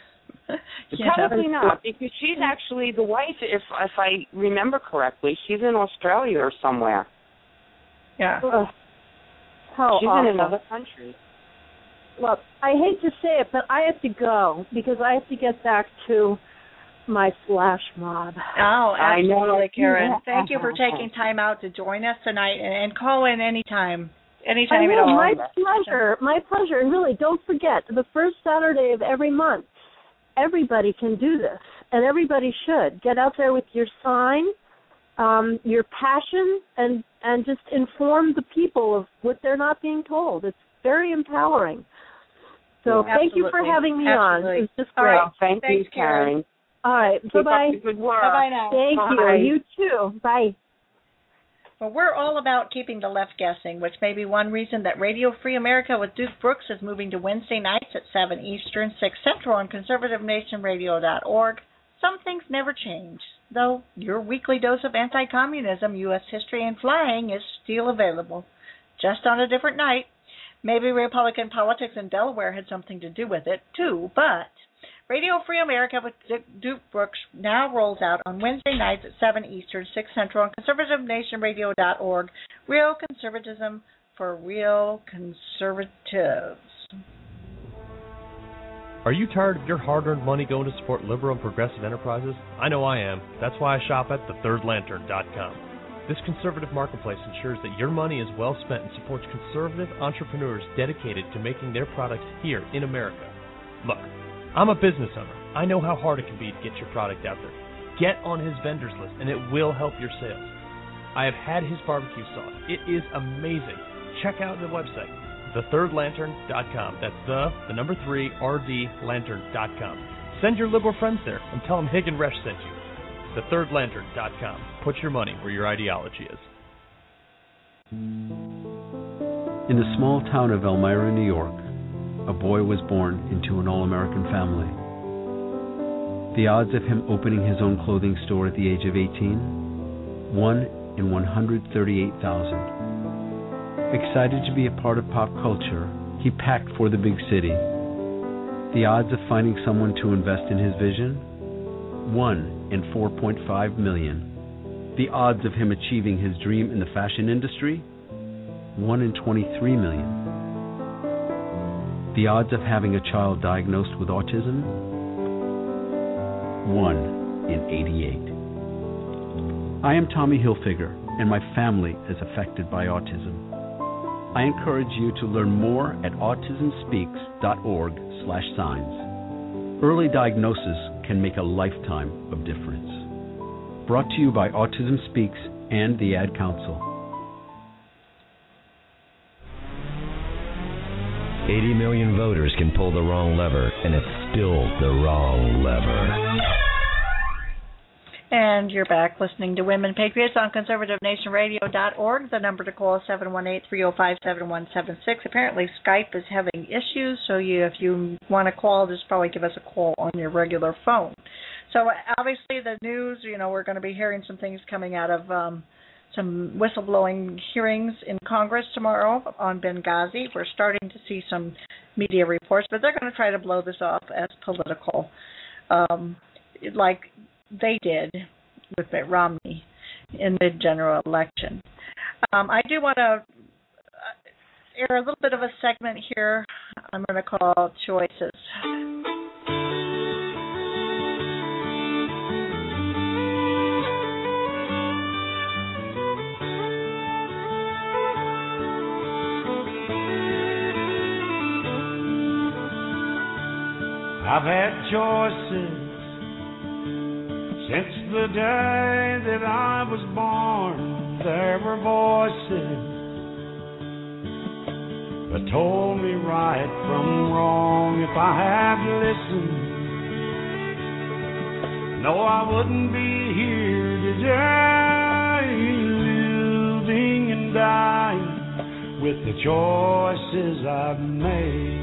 Probably not, because she's actually the wife. If I remember correctly, she's in Australia or somewhere. Yeah. She's in another country. Well, I hate to say it, but I have to go because I have to get back to my flash mob. Oh, absolutely, I know. Karen. Thank you for taking time out to join us tonight, and call in anytime. Anytime I know, at all. My pleasure. And really, don't forget, the first Saturday of every month, everybody can do this, and everybody should. Get out there with your sign, your passion, and just inform the people of what they're not being told. It's very empowering. So thank you for having me on. It was just great. Right. Thanks, you, Karen. All right. Bye-bye. Good work. Bye-bye now. Thank you. You too. Bye. Well, we're all about keeping the left guessing, which may be one reason that Radio Free America with Duke Brooks is moving to Wednesday nights at 7 Eastern, 6 Central on conservativenationradio.org. Some things never change, though your weekly dose of anti-communism, U.S. history, and flying is still available, just on a different night. Maybe Republican politics in Delaware had something to do with it, too, but Radio Free America with Duke Brooks now rolls out on Wednesday nights at 7 Eastern, 6 Central on conservativenationradio.org. Real conservatism for real conservatives. Are you tired of your hard-earned money going to support liberal and progressive enterprises? I know I am. That's why I shop at thethirdlantern.com. This conservative marketplace ensures that your money is well spent and supports conservative entrepreneurs dedicated to making their products here in America. Look, I'm a business owner. I know how hard it can be to get your product out there. Get on his vendors list, and it will help your sales. I have had his barbecue sauce. It is amazing. Check out the website, thethirdlantern.com. That's the number 3, RD, Send your liberal friends there and tell them Hig and Resch sent you. Thethirdlantern.com. Put your money where your ideology is. In the small town of Elmira, New York, a boy was born into an all-American family. The odds of him opening his own clothing store at the age of 18? 1 in 138,000. Excited to be a part of pop culture, he packed for the big city. The odds of finding someone to invest in his vision? 1 in 4.5 million. The odds of him achieving his dream in the fashion industry? 1 in 23 million. The odds of having a child diagnosed with autism? 1 in 88. I am Tommy Hilfiger, and my family is affected by autism. I encourage you to learn more at autismspeaks.org/signs. Early diagnosis can make a lifetime of difference. Brought to you by Autism Speaks and the Ad Council. 80 million voters can pull the wrong lever, and it's still the wrong lever. And you're back listening to Women Patriots on conservativenationradio.org. The number to call is 718-305-7176. Apparently Skype is having issues, so if you want to call, just probably give us a call on your regular phone. So obviously the news, we're going to be hearing some things coming out of some whistleblowing hearings in Congress tomorrow on Benghazi. We're starting to see some media reports, but they're going to try to blow this off as political, like they did with Mitt Romney in the general election. I do want to air a little bit of a segment here I'm going to call Choices. I've had choices since the day that I was born. There were voices that told me right from wrong. If I had listened, no, I wouldn't be here today, living and dying with the choices I've made.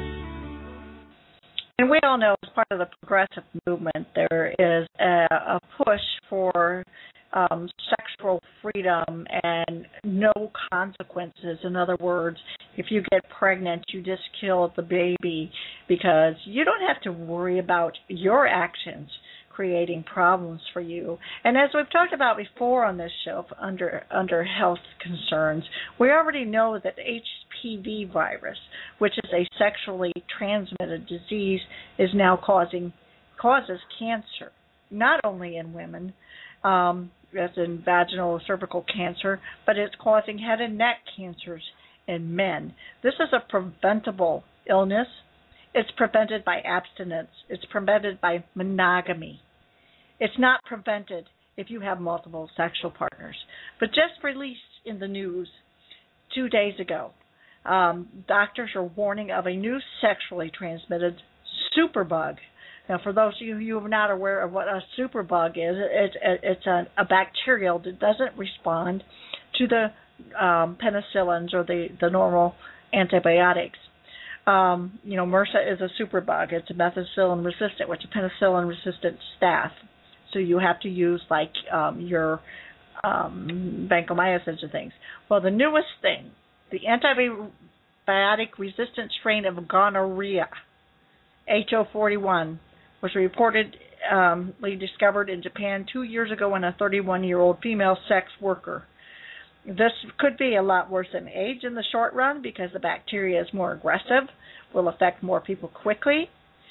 And we all know, as part of the progressive movement, there is a push for sexual freedom and no consequences. In other words, if you get pregnant, you just kill the baby because you don't have to worry about your actions creating problems for you. And as we've talked about before on this show, under health concerns, we already know that HPV virus, which is a sexually transmitted disease, is now causes cancer, not only in women, as in vaginal cervical cancer, but it's causing head and neck cancers in men. This is a preventable illness. It's prevented by abstinence. It's prevented by monogamy. It's not prevented if you have multiple sexual partners. But just released in the news 2 days ago, doctors are warning of a new sexually transmitted superbug. Now, for those of you who are not aware of what a superbug is, it's a bacterial that doesn't respond to the penicillins or the normal antibiotics. MRSA is a superbug. It's a methicillin resistant, which is penicillin resistant staph. So you have to use your vancomycins and things. Well, the newest thing, the antibiotic resistant strain of gonorrhea, HO41, was reportedly discovered in Japan 2 years ago in a 31-year-old female sex worker. This could be a lot worse than AIDS in the short run because the bacteria is more aggressive, will affect more people quickly.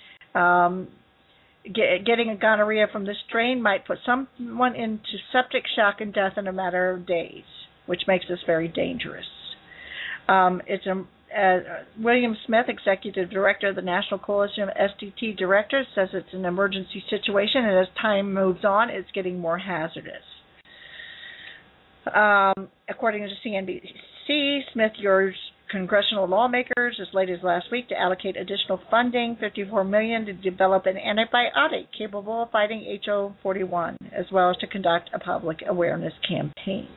Getting a gonorrhea from this strain might put someone into septic shock and death in a matter of days, which makes this very dangerous. William Smith, Executive Director of the National Coalition of STT Directors, says it's an emergency situation, and as time moves on, it's getting more hazardous. According to CNBC, Smith urged congressional lawmakers as late as last week to allocate additional funding, $54 million, to develop an antibiotic capable of fighting HO41, as well as to conduct a public awareness campaign.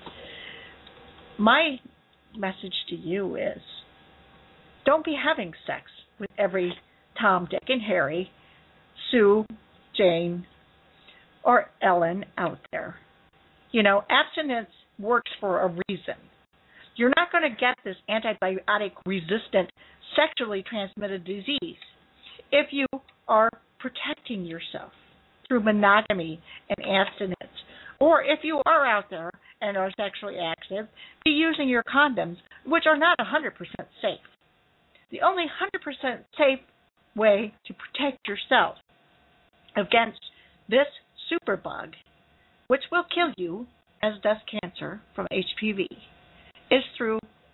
My message to you is, don't be having sex with every Tom, Dick, and Harry, Sue, Jane, or Ellen out there. Abstinence works for a reason. You're not going to get this antibiotic-resistant sexually transmitted disease if you are protecting yourself through monogamy and abstinence. Or if you are out there and are sexually active, be using your condoms, which are not 100% safe. The only 100% safe way to protect yourself against this superbug, which will kill you, as does cancer from HPV, is through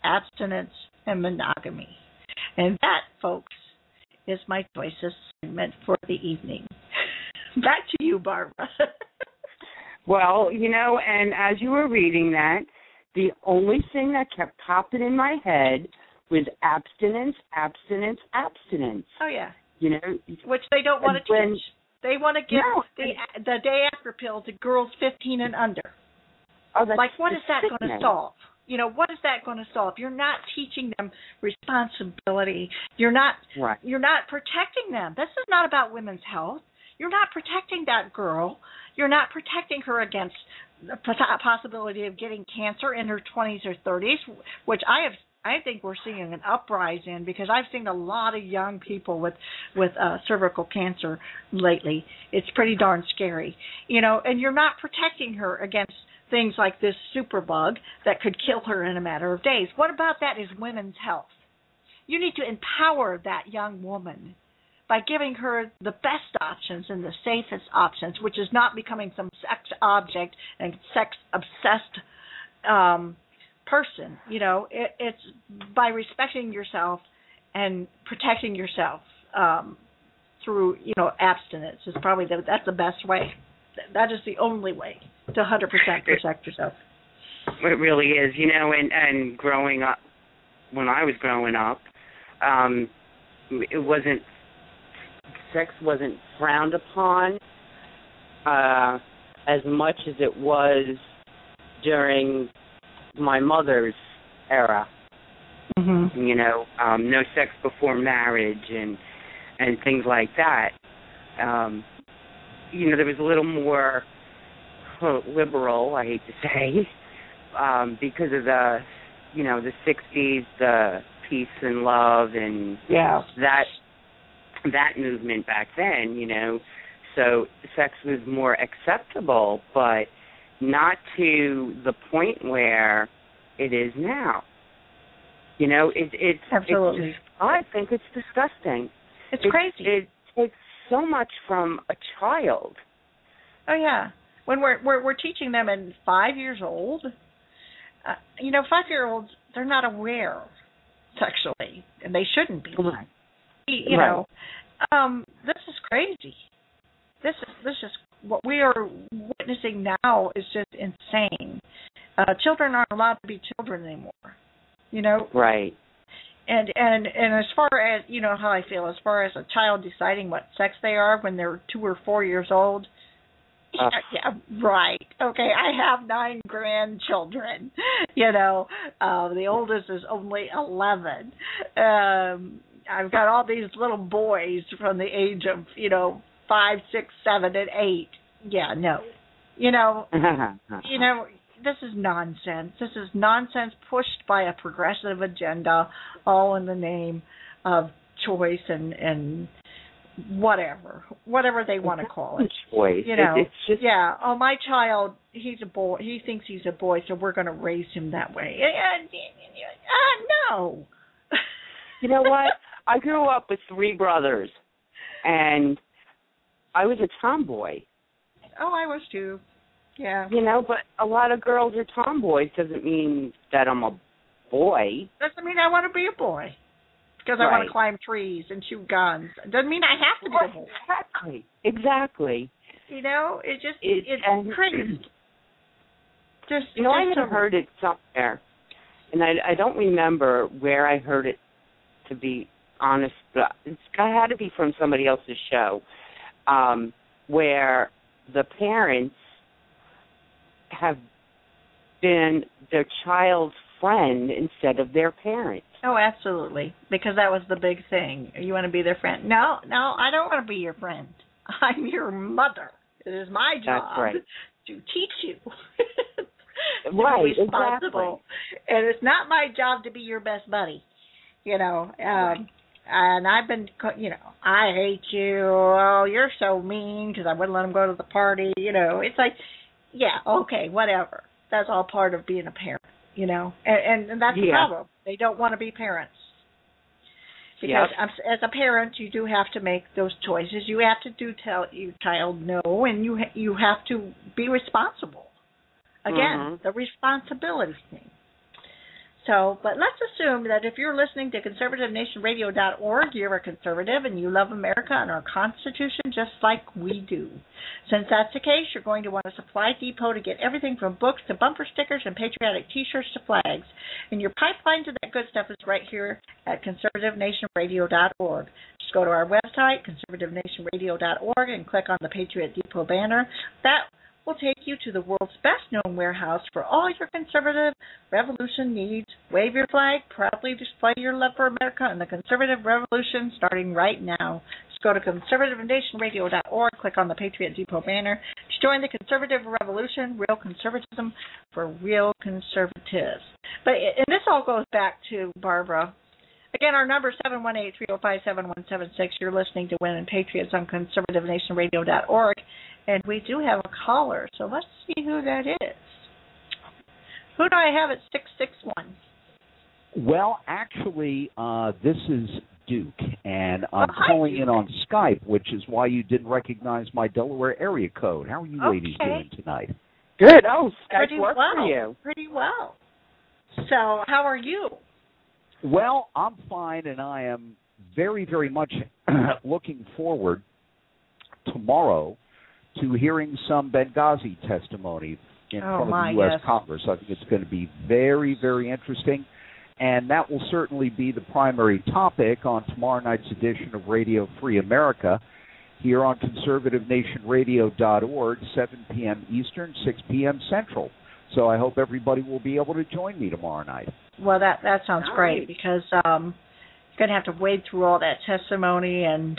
abstinence and monogamy. And that, folks, is my choicest segment for the evening. Back to you, Barbara. Well, and as you were reading that, the only thing that kept popping in my head was abstinence, abstinence, abstinence. Oh, yeah. Which they don't want to teach. They want to give the day after pill to girls 15 and under. Oh, that's what is that going to solve? What is that going to solve? You're not teaching them responsibility. You're not protecting them. This is not about women's health. You're not protecting that girl. You're not protecting her against the possibility of getting cancer in her 20s or 30s, which I think we're seeing an uprise in, because I've seen a lot of young people with cervical cancer lately. It's pretty darn scary, and you're not protecting her against things like this superbug that could kill her in a matter of days. What about that is women's health? You need to empower that young woman by giving her the best options and the safest options, which is not becoming some sex object and sex-obsessed person. It's by respecting yourself and protecting yourself through, abstinence is probably that's the best way. That is the only way to 100% protect yourself. It really is, and growing up, when I was growing up, sex wasn't frowned upon as much as it was during my mother's era. Mm-hmm. No sex before marriage and things like that. There was a little more liberal, I hate to say, because of the 60s, the peace and love and that movement back then, So sex was more acceptable, but not to the point where it is now. It's absolutely. I think it's disgusting. It's crazy. It takes so much from a child. Oh yeah, when we're teaching them at 5 years old, 5-year-olds, they're not aware sexually, and they shouldn't be. Right. This is crazy. This is what we are witnessing now is just insane. Children aren't allowed to be children anymore. Right. And as far as how I feel, as far as a child deciding what sex they are when they're 2 or 4 years old. Yeah, right. Okay, I have 9 grandchildren. The oldest is only 11. I've got all these little boys from the age of 5, 6, 7, and 8. Yeah, no. This is nonsense. This is nonsense pushed by a progressive agenda, all in the name of choice and whatever they want to call it. Choice. It's just my child, he's a boy. He thinks he's a boy, so we're going to raise him that way. No. You know what? I grew up with 3 brothers, and I was a tomboy. Oh, I was too. Yeah. But a lot of girls are tomboys. Doesn't mean that I'm a boy. Doesn't mean I want to be a boy. Because I want to climb trees and shoot guns. It doesn't mean I have to be a boy. Exactly. It's crazy. I had heard it somewhere, and I don't remember where I heard it, to be honest, but it had to be from somebody else's show, where the parents have been their child's friend instead of their parent. Oh, absolutely, because that was the big thing. You want to be their friend. No, I don't want to be your friend. I'm your mother. It is my job to teach you. To be responsible. Exactly. And it's not my job to be your best buddy. And I've been, I hate you. Oh, you're so mean because I wouldn't let them go to the party. It's like, yeah, okay, whatever. That's all part of being a parent, And that's the problem. They don't want to be parents. Because as a parent, you do have to make those choices. You have to tell your child no, and you have to be responsible. Again, the responsibility thing. So, but let's assume that if you're listening to conservativenationradio.org, you're a conservative and you love America and our Constitution just like we do. Since that's the case, you're going to want a supply depot to get everything from books to bumper stickers and patriotic T-shirts to flags. And your pipeline to that good stuff is right here at conservativenationradio.org. Just go to our website, conservativenationradio.org, and click on the Patriot Depot banner. That will take you to the world's best-known warehouse for all your conservative revolution needs. Wave your flag, proudly display your love for America and the conservative revolution starting right now. Just go to conservativenationradio.org, click on the Patriot Depot banner to join the conservative revolution, real conservatism for real conservatives. And this all goes back to Barbara. Again, our number is 718-305-7176. You're listening to Women Patriots on conservativenationradio.org. And we do have a caller, so let's see who that is. Who do I have at 661? Well, actually, this is Duke, and I'm calling in on Skype, which is why you didn't recognize my Delaware area code. How are you ladies doing tonight? Good. Oh, Skype works for you. Pretty well. So, how are you? Well, I'm fine, and I am very, very much looking forward tomorrow to hearing some Benghazi testimony in front of the U.S. Congress. I think it's going to be very, very interesting, and that will certainly be the primary topic on tomorrow night's edition of Radio Free America here on conservativenationradio.org, 7 p.m. Eastern, 6 p.m. Central. So I hope everybody will be able to join me tomorrow night. Well, that sounds great because you're going to have to wade through all that testimony and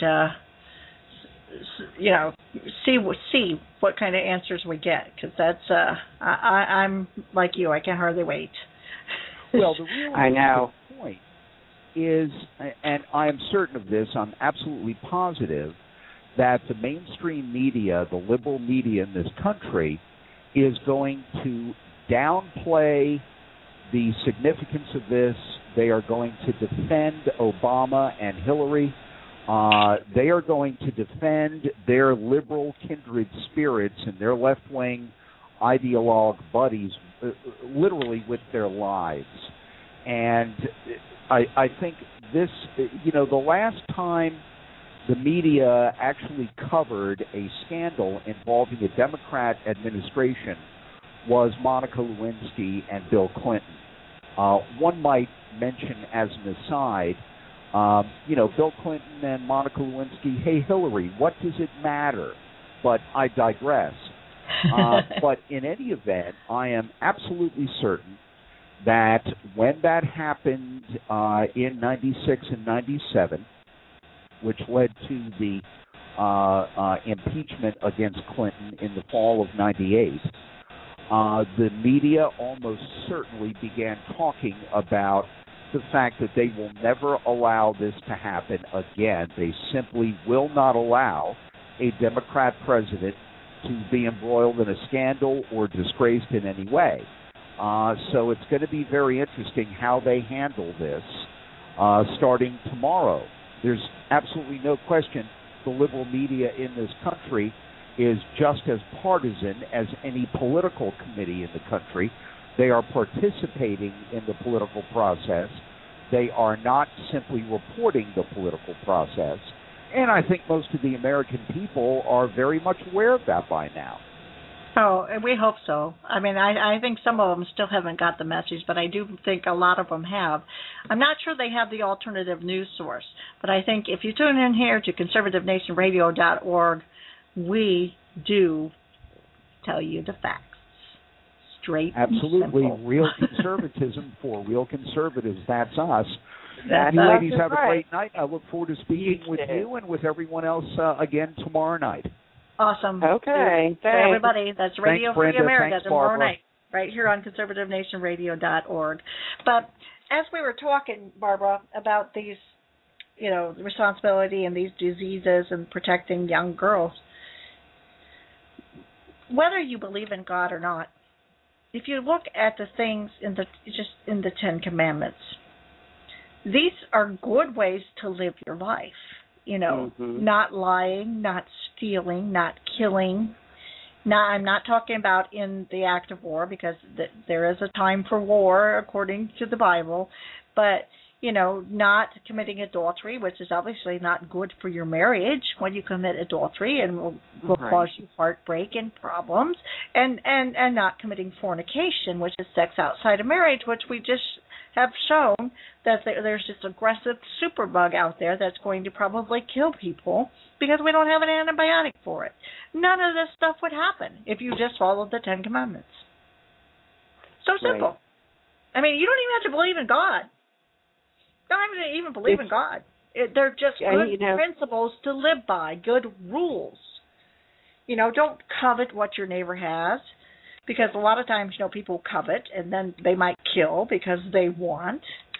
see what kind of answers we get, because that's I'm like you, I can hardly wait. Well, the real point is, and I am certain of this, I'm absolutely positive that the mainstream media, the liberal media in this country, is going to downplay the significance of this. They are going to defend Obama and Hillary. They are going to defend their liberal kindred spirits and their left-wing ideologue buddies literally with their lives. And I think this, the last time the media actually covered a scandal involving a Democrat administration was Monica Lewinsky and Bill Clinton. One might mention as an aside, Bill Clinton and Monica Lewinsky, hey, Hillary, what does it matter? But I digress. But in any event, I am absolutely certain that when that happened in 96 and 97, which led to the impeachment against Clinton in the fall of 98, the media almost certainly began talking about the fact that they will never allow this to happen again. They simply will not allow a Democrat president to be embroiled in a scandal or disgraced in any way. So it's going to be very interesting how they handle this starting tomorrow. There's absolutely no question the liberal media in this country is just as partisan as any political committee in the country. They are participating in the political process. They are not simply reporting the political process. And I think most of the American people are very much aware of that by now. Oh, and we hope so. I mean, I think some of them still haven't got the message, but I do think a lot of them have. I'm not sure they have the alternative news source, but I think if you tune in here to conservativenationradio.org, we do tell you the facts. Straight Absolutely. And simple. Real conservatism for real conservatives. That's us. That's you us. ladies have a great night. I look forward to speaking with you and with everyone else again tomorrow night. Awesome. Okay. So everybody, that's Radio Thanks, Free Brenda. America Thanks, tomorrow Barbara. night, right here on conservativenationradio.org. But as we were talking, Barbara, about these, the responsibility and these diseases and protecting young girls, whether you believe in God or not, if you look at the things in the Ten Commandments, these are good ways to live your life. Not lying, not stealing, not killing, Now, I'm not talking about in the act of war, because there is a time for war according to the Bible, but, not committing adultery, which is obviously not good for your marriage when you commit adultery, and will cause you heartbreak and problems, and not committing fornication, which is sex outside of marriage, which we just have shown that there's this aggressive superbug out there that's going to probably kill people because we don't have an antibiotic for it. None of this stuff would happen if you just followed the 10 Commandments. So simple. Right. I mean, you don't even have to believe in God. You don't have to even believe in God. They're just good principles to live by, good rules. Don't covet what your neighbor has, because a lot of times, people covet and then they might kill because they want.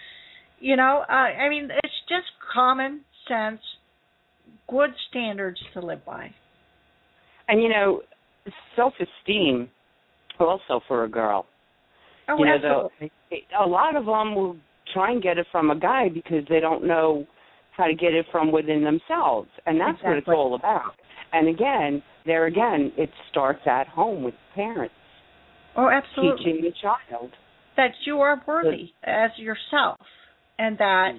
I mean, it's just common sense, good standards to live by. And, self-esteem also for a girl. Oh, absolutely. A lot of them will try and get it from a guy because they don't know how to get it from within themselves. And that's what it's all about. And again, it starts at home with parents. Oh, absolutely. Teaching the child that you are worthy as yourself, and that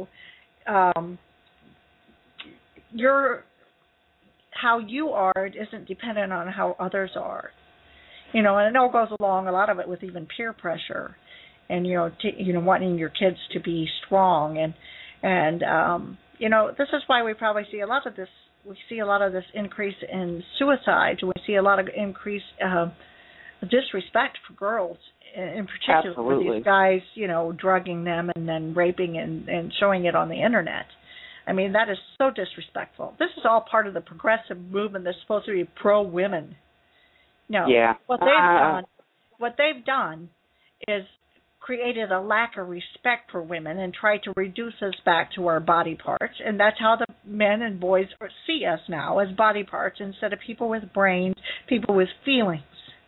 how you are isn't dependent on how others are. And it all goes along, a lot of it, with even peer pressure, and wanting your kids to be strong, and this is why we probably see a lot of this. We see a lot of this increase in suicides. We see a lot of increase. Disrespect for girls, in particular, for these guys, drugging them and then raping and showing it on the internet. I mean, that is so disrespectful. This is all part of the progressive movement that's supposed to be pro-women. No, what they've done is created a lack of respect for women and tried to reduce us back to our body parts, and that's how the men and boys see us now, as body parts instead of people with brains, people with feelings.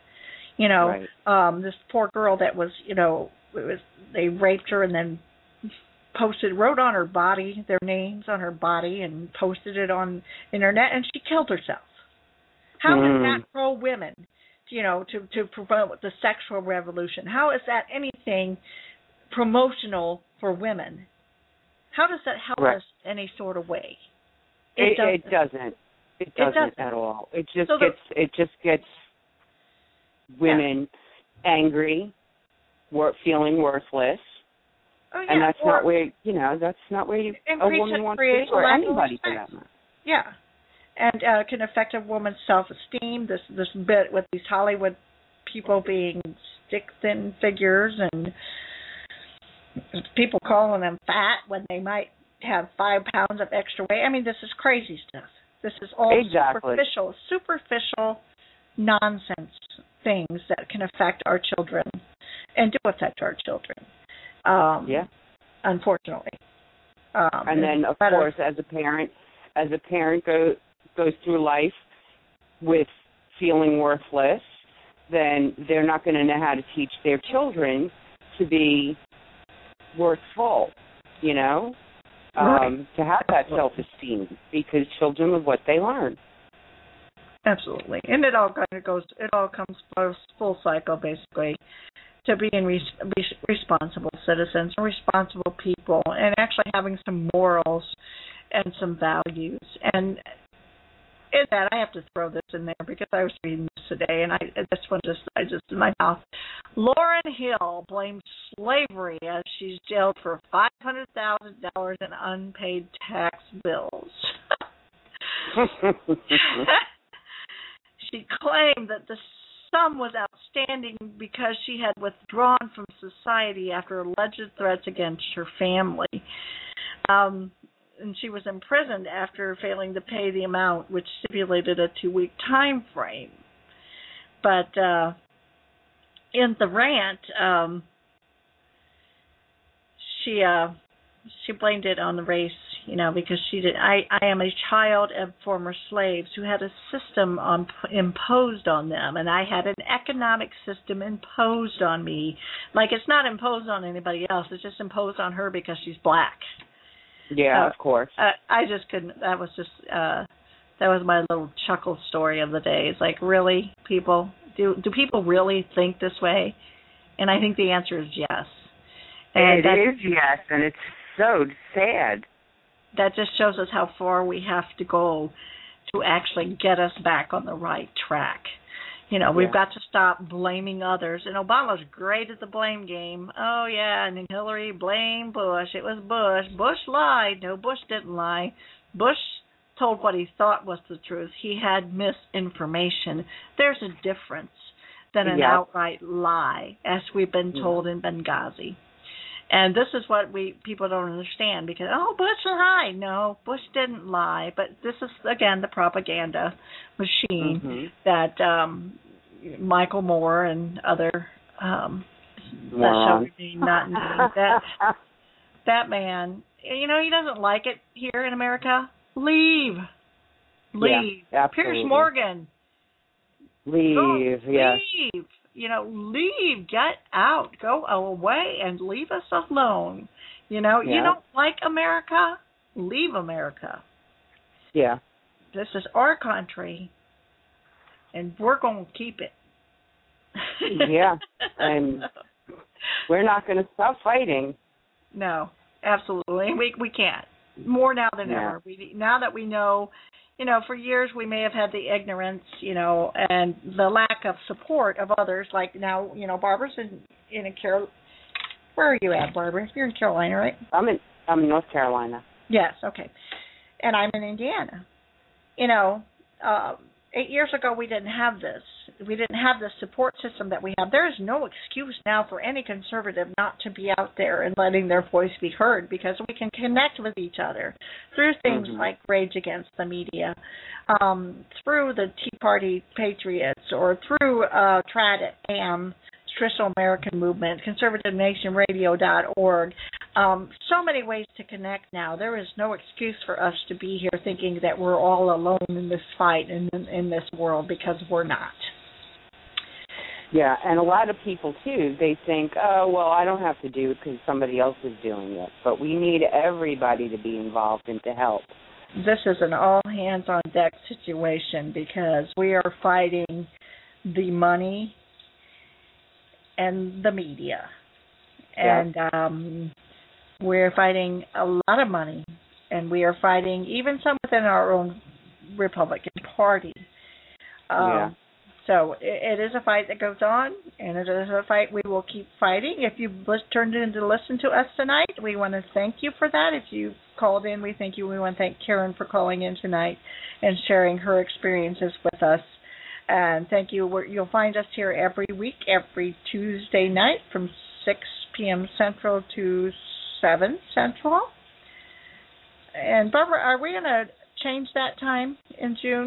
This poor girl that was, they raped her and then wrote on her body, their names on her body, and posted it on internet, and she killed herself. How is that pro-women, to promote the sexual revolution? How is that anything promotional for women? How does that help us any sort of way? It doesn't. It doesn't at all. It just gets women angry, feeling worthless, and that's not where a woman wants to be, or anybody for that matter. Yeah, and can affect a woman's self-esteem. This bit with these Hollywood people being stick-thin figures and people calling them fat when they might have 5 pounds of extra weight. I mean, this is crazy stuff. This is all superficial nonsense things that can affect our children and do affect our children. Unfortunately. And then, of course, as a parent goes through life with feeling worthless, then they're not going to know how to teach their children to be worthful, to have that self-esteem, because children are what they learn. Absolutely, and it all comes full cycle, basically, to being responsible citizens and responsible people, and actually having some morals and some values. And in that, I have to throw this in there because I was reading this today, and this one just in my mouth. Lauryn Hill blames slavery as she's jailed for $500,000 in unpaid tax bills. She claimed that the sum was outstanding because she had withdrawn from society after alleged threats against her family. And she was imprisoned after failing to pay the amount, which stipulated a 2-week time frame. But in the rant, she blamed it on the race, because she did. I am a child of former slaves who had a system imposed on them, and I had an economic system imposed on me. Like, it's not imposed on anybody else; it's just imposed on her because she's black. Yeah, of course. I just couldn't. That That was my little chuckle story of the day. It's like, really, people? Do people really think this way? And I think the answer is yes. And it is yes, and it's so sad. That just shows us how far we have to go to actually get us back on the right track. You know, we've got to stop blaming others. And Obama's great at the blame game. Oh, yeah, and Hillary blamed Bush. It was Bush. Bush lied. No, Bush didn't lie. Bush told what he thought was the truth. He had misinformation. There's a difference than an outright lie, as we've been told in Benghazi. And this is what people don't understand because, Bush lied. No, Bush didn't lie. But this is, again, the propaganda machine that Michael Moore and other that man, you know, he doesn't like it here in America. Leave. Yeah, Piers Morgan. Leave. Leave. You know, leave, get out, go away, and leave us alone. You know, you don't like America? Leave America. Yeah. This is our country, and we're going to keep it. Yeah, and we're not going to stop fighting. No, absolutely. We can't. More now than ever. Now that we know, you know, for years we may have had the ignorance, you know, and the lack of support of others. Like now, you know, Barbara's in Carolina. Where are you at, Barbara? You're in Carolina, right? I'm in North Carolina. Yes, okay. And I'm in Indiana. You know, 8 years ago we didn't have this. We didn't have the support system that we have. There is no excuse now for any conservative not to be out there and letting their voice be heard because we can connect with each other through things like Rage Against the Media, through the Tea Party Patriots, or through TRAD-AM, Traditional American Movement, ConservativeNationRadio.org. So many ways to connect now. There is no excuse for us to be here thinking that we're all alone in this fight and in this world, because we're not. Yeah, and a lot of people, too, they think, oh, well, I don't have to do it because somebody else is doing it. But we need everybody to be involved and to help. This is an all-hands-on-deck situation because we are fighting the money and the media. And we're fighting a lot of money, and we are fighting even some within our own Republican Party. So it is a fight that goes on, and it is a fight we will keep fighting. If you've turned in to listen to us tonight, we want to thank you for that. If you called in, we thank you. We want to thank Karen for calling in tonight and sharing her experiences with us. And thank you. You'll find us here every week, every Tuesday night from 6 p.m. Central to 7 Central. And, Barbara, are we going to change that time in June?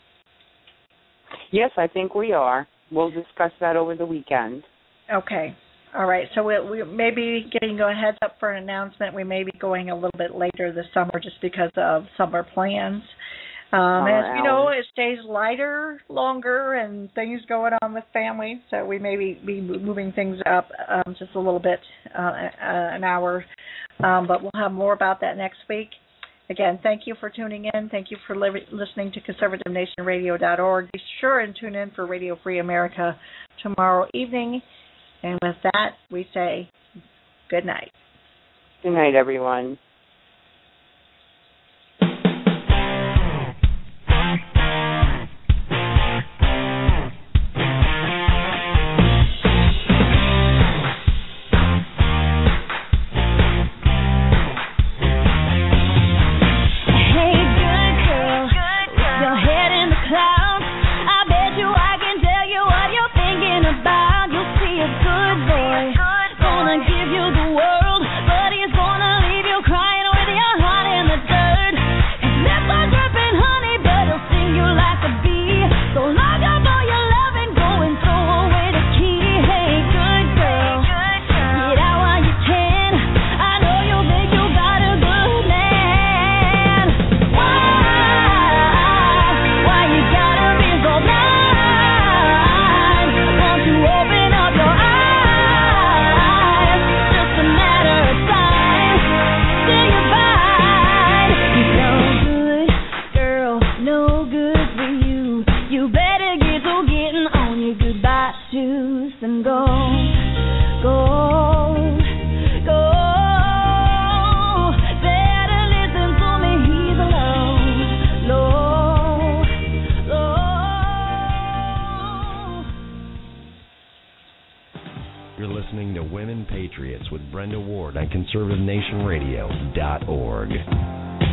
Yes, I think we are. We'll discuss that over the weekend. Okay. All right. So we may be getting a heads up for an announcement. We may be going a little bit later this summer just because of summer plans. As you know, it stays lighter longer and things going on with families, so we may be moving things up just a little bit, an hour. But we'll have more about that next week. Again, thank you for tuning in. Thank you for listening to ConservativeNationRadio.org. Be sure and tune in for Radio Free America tomorrow evening. And with that, we say good night. Good night, everyone. Give you the world, but he's gonna leave you crying. SoulStationRadio.org.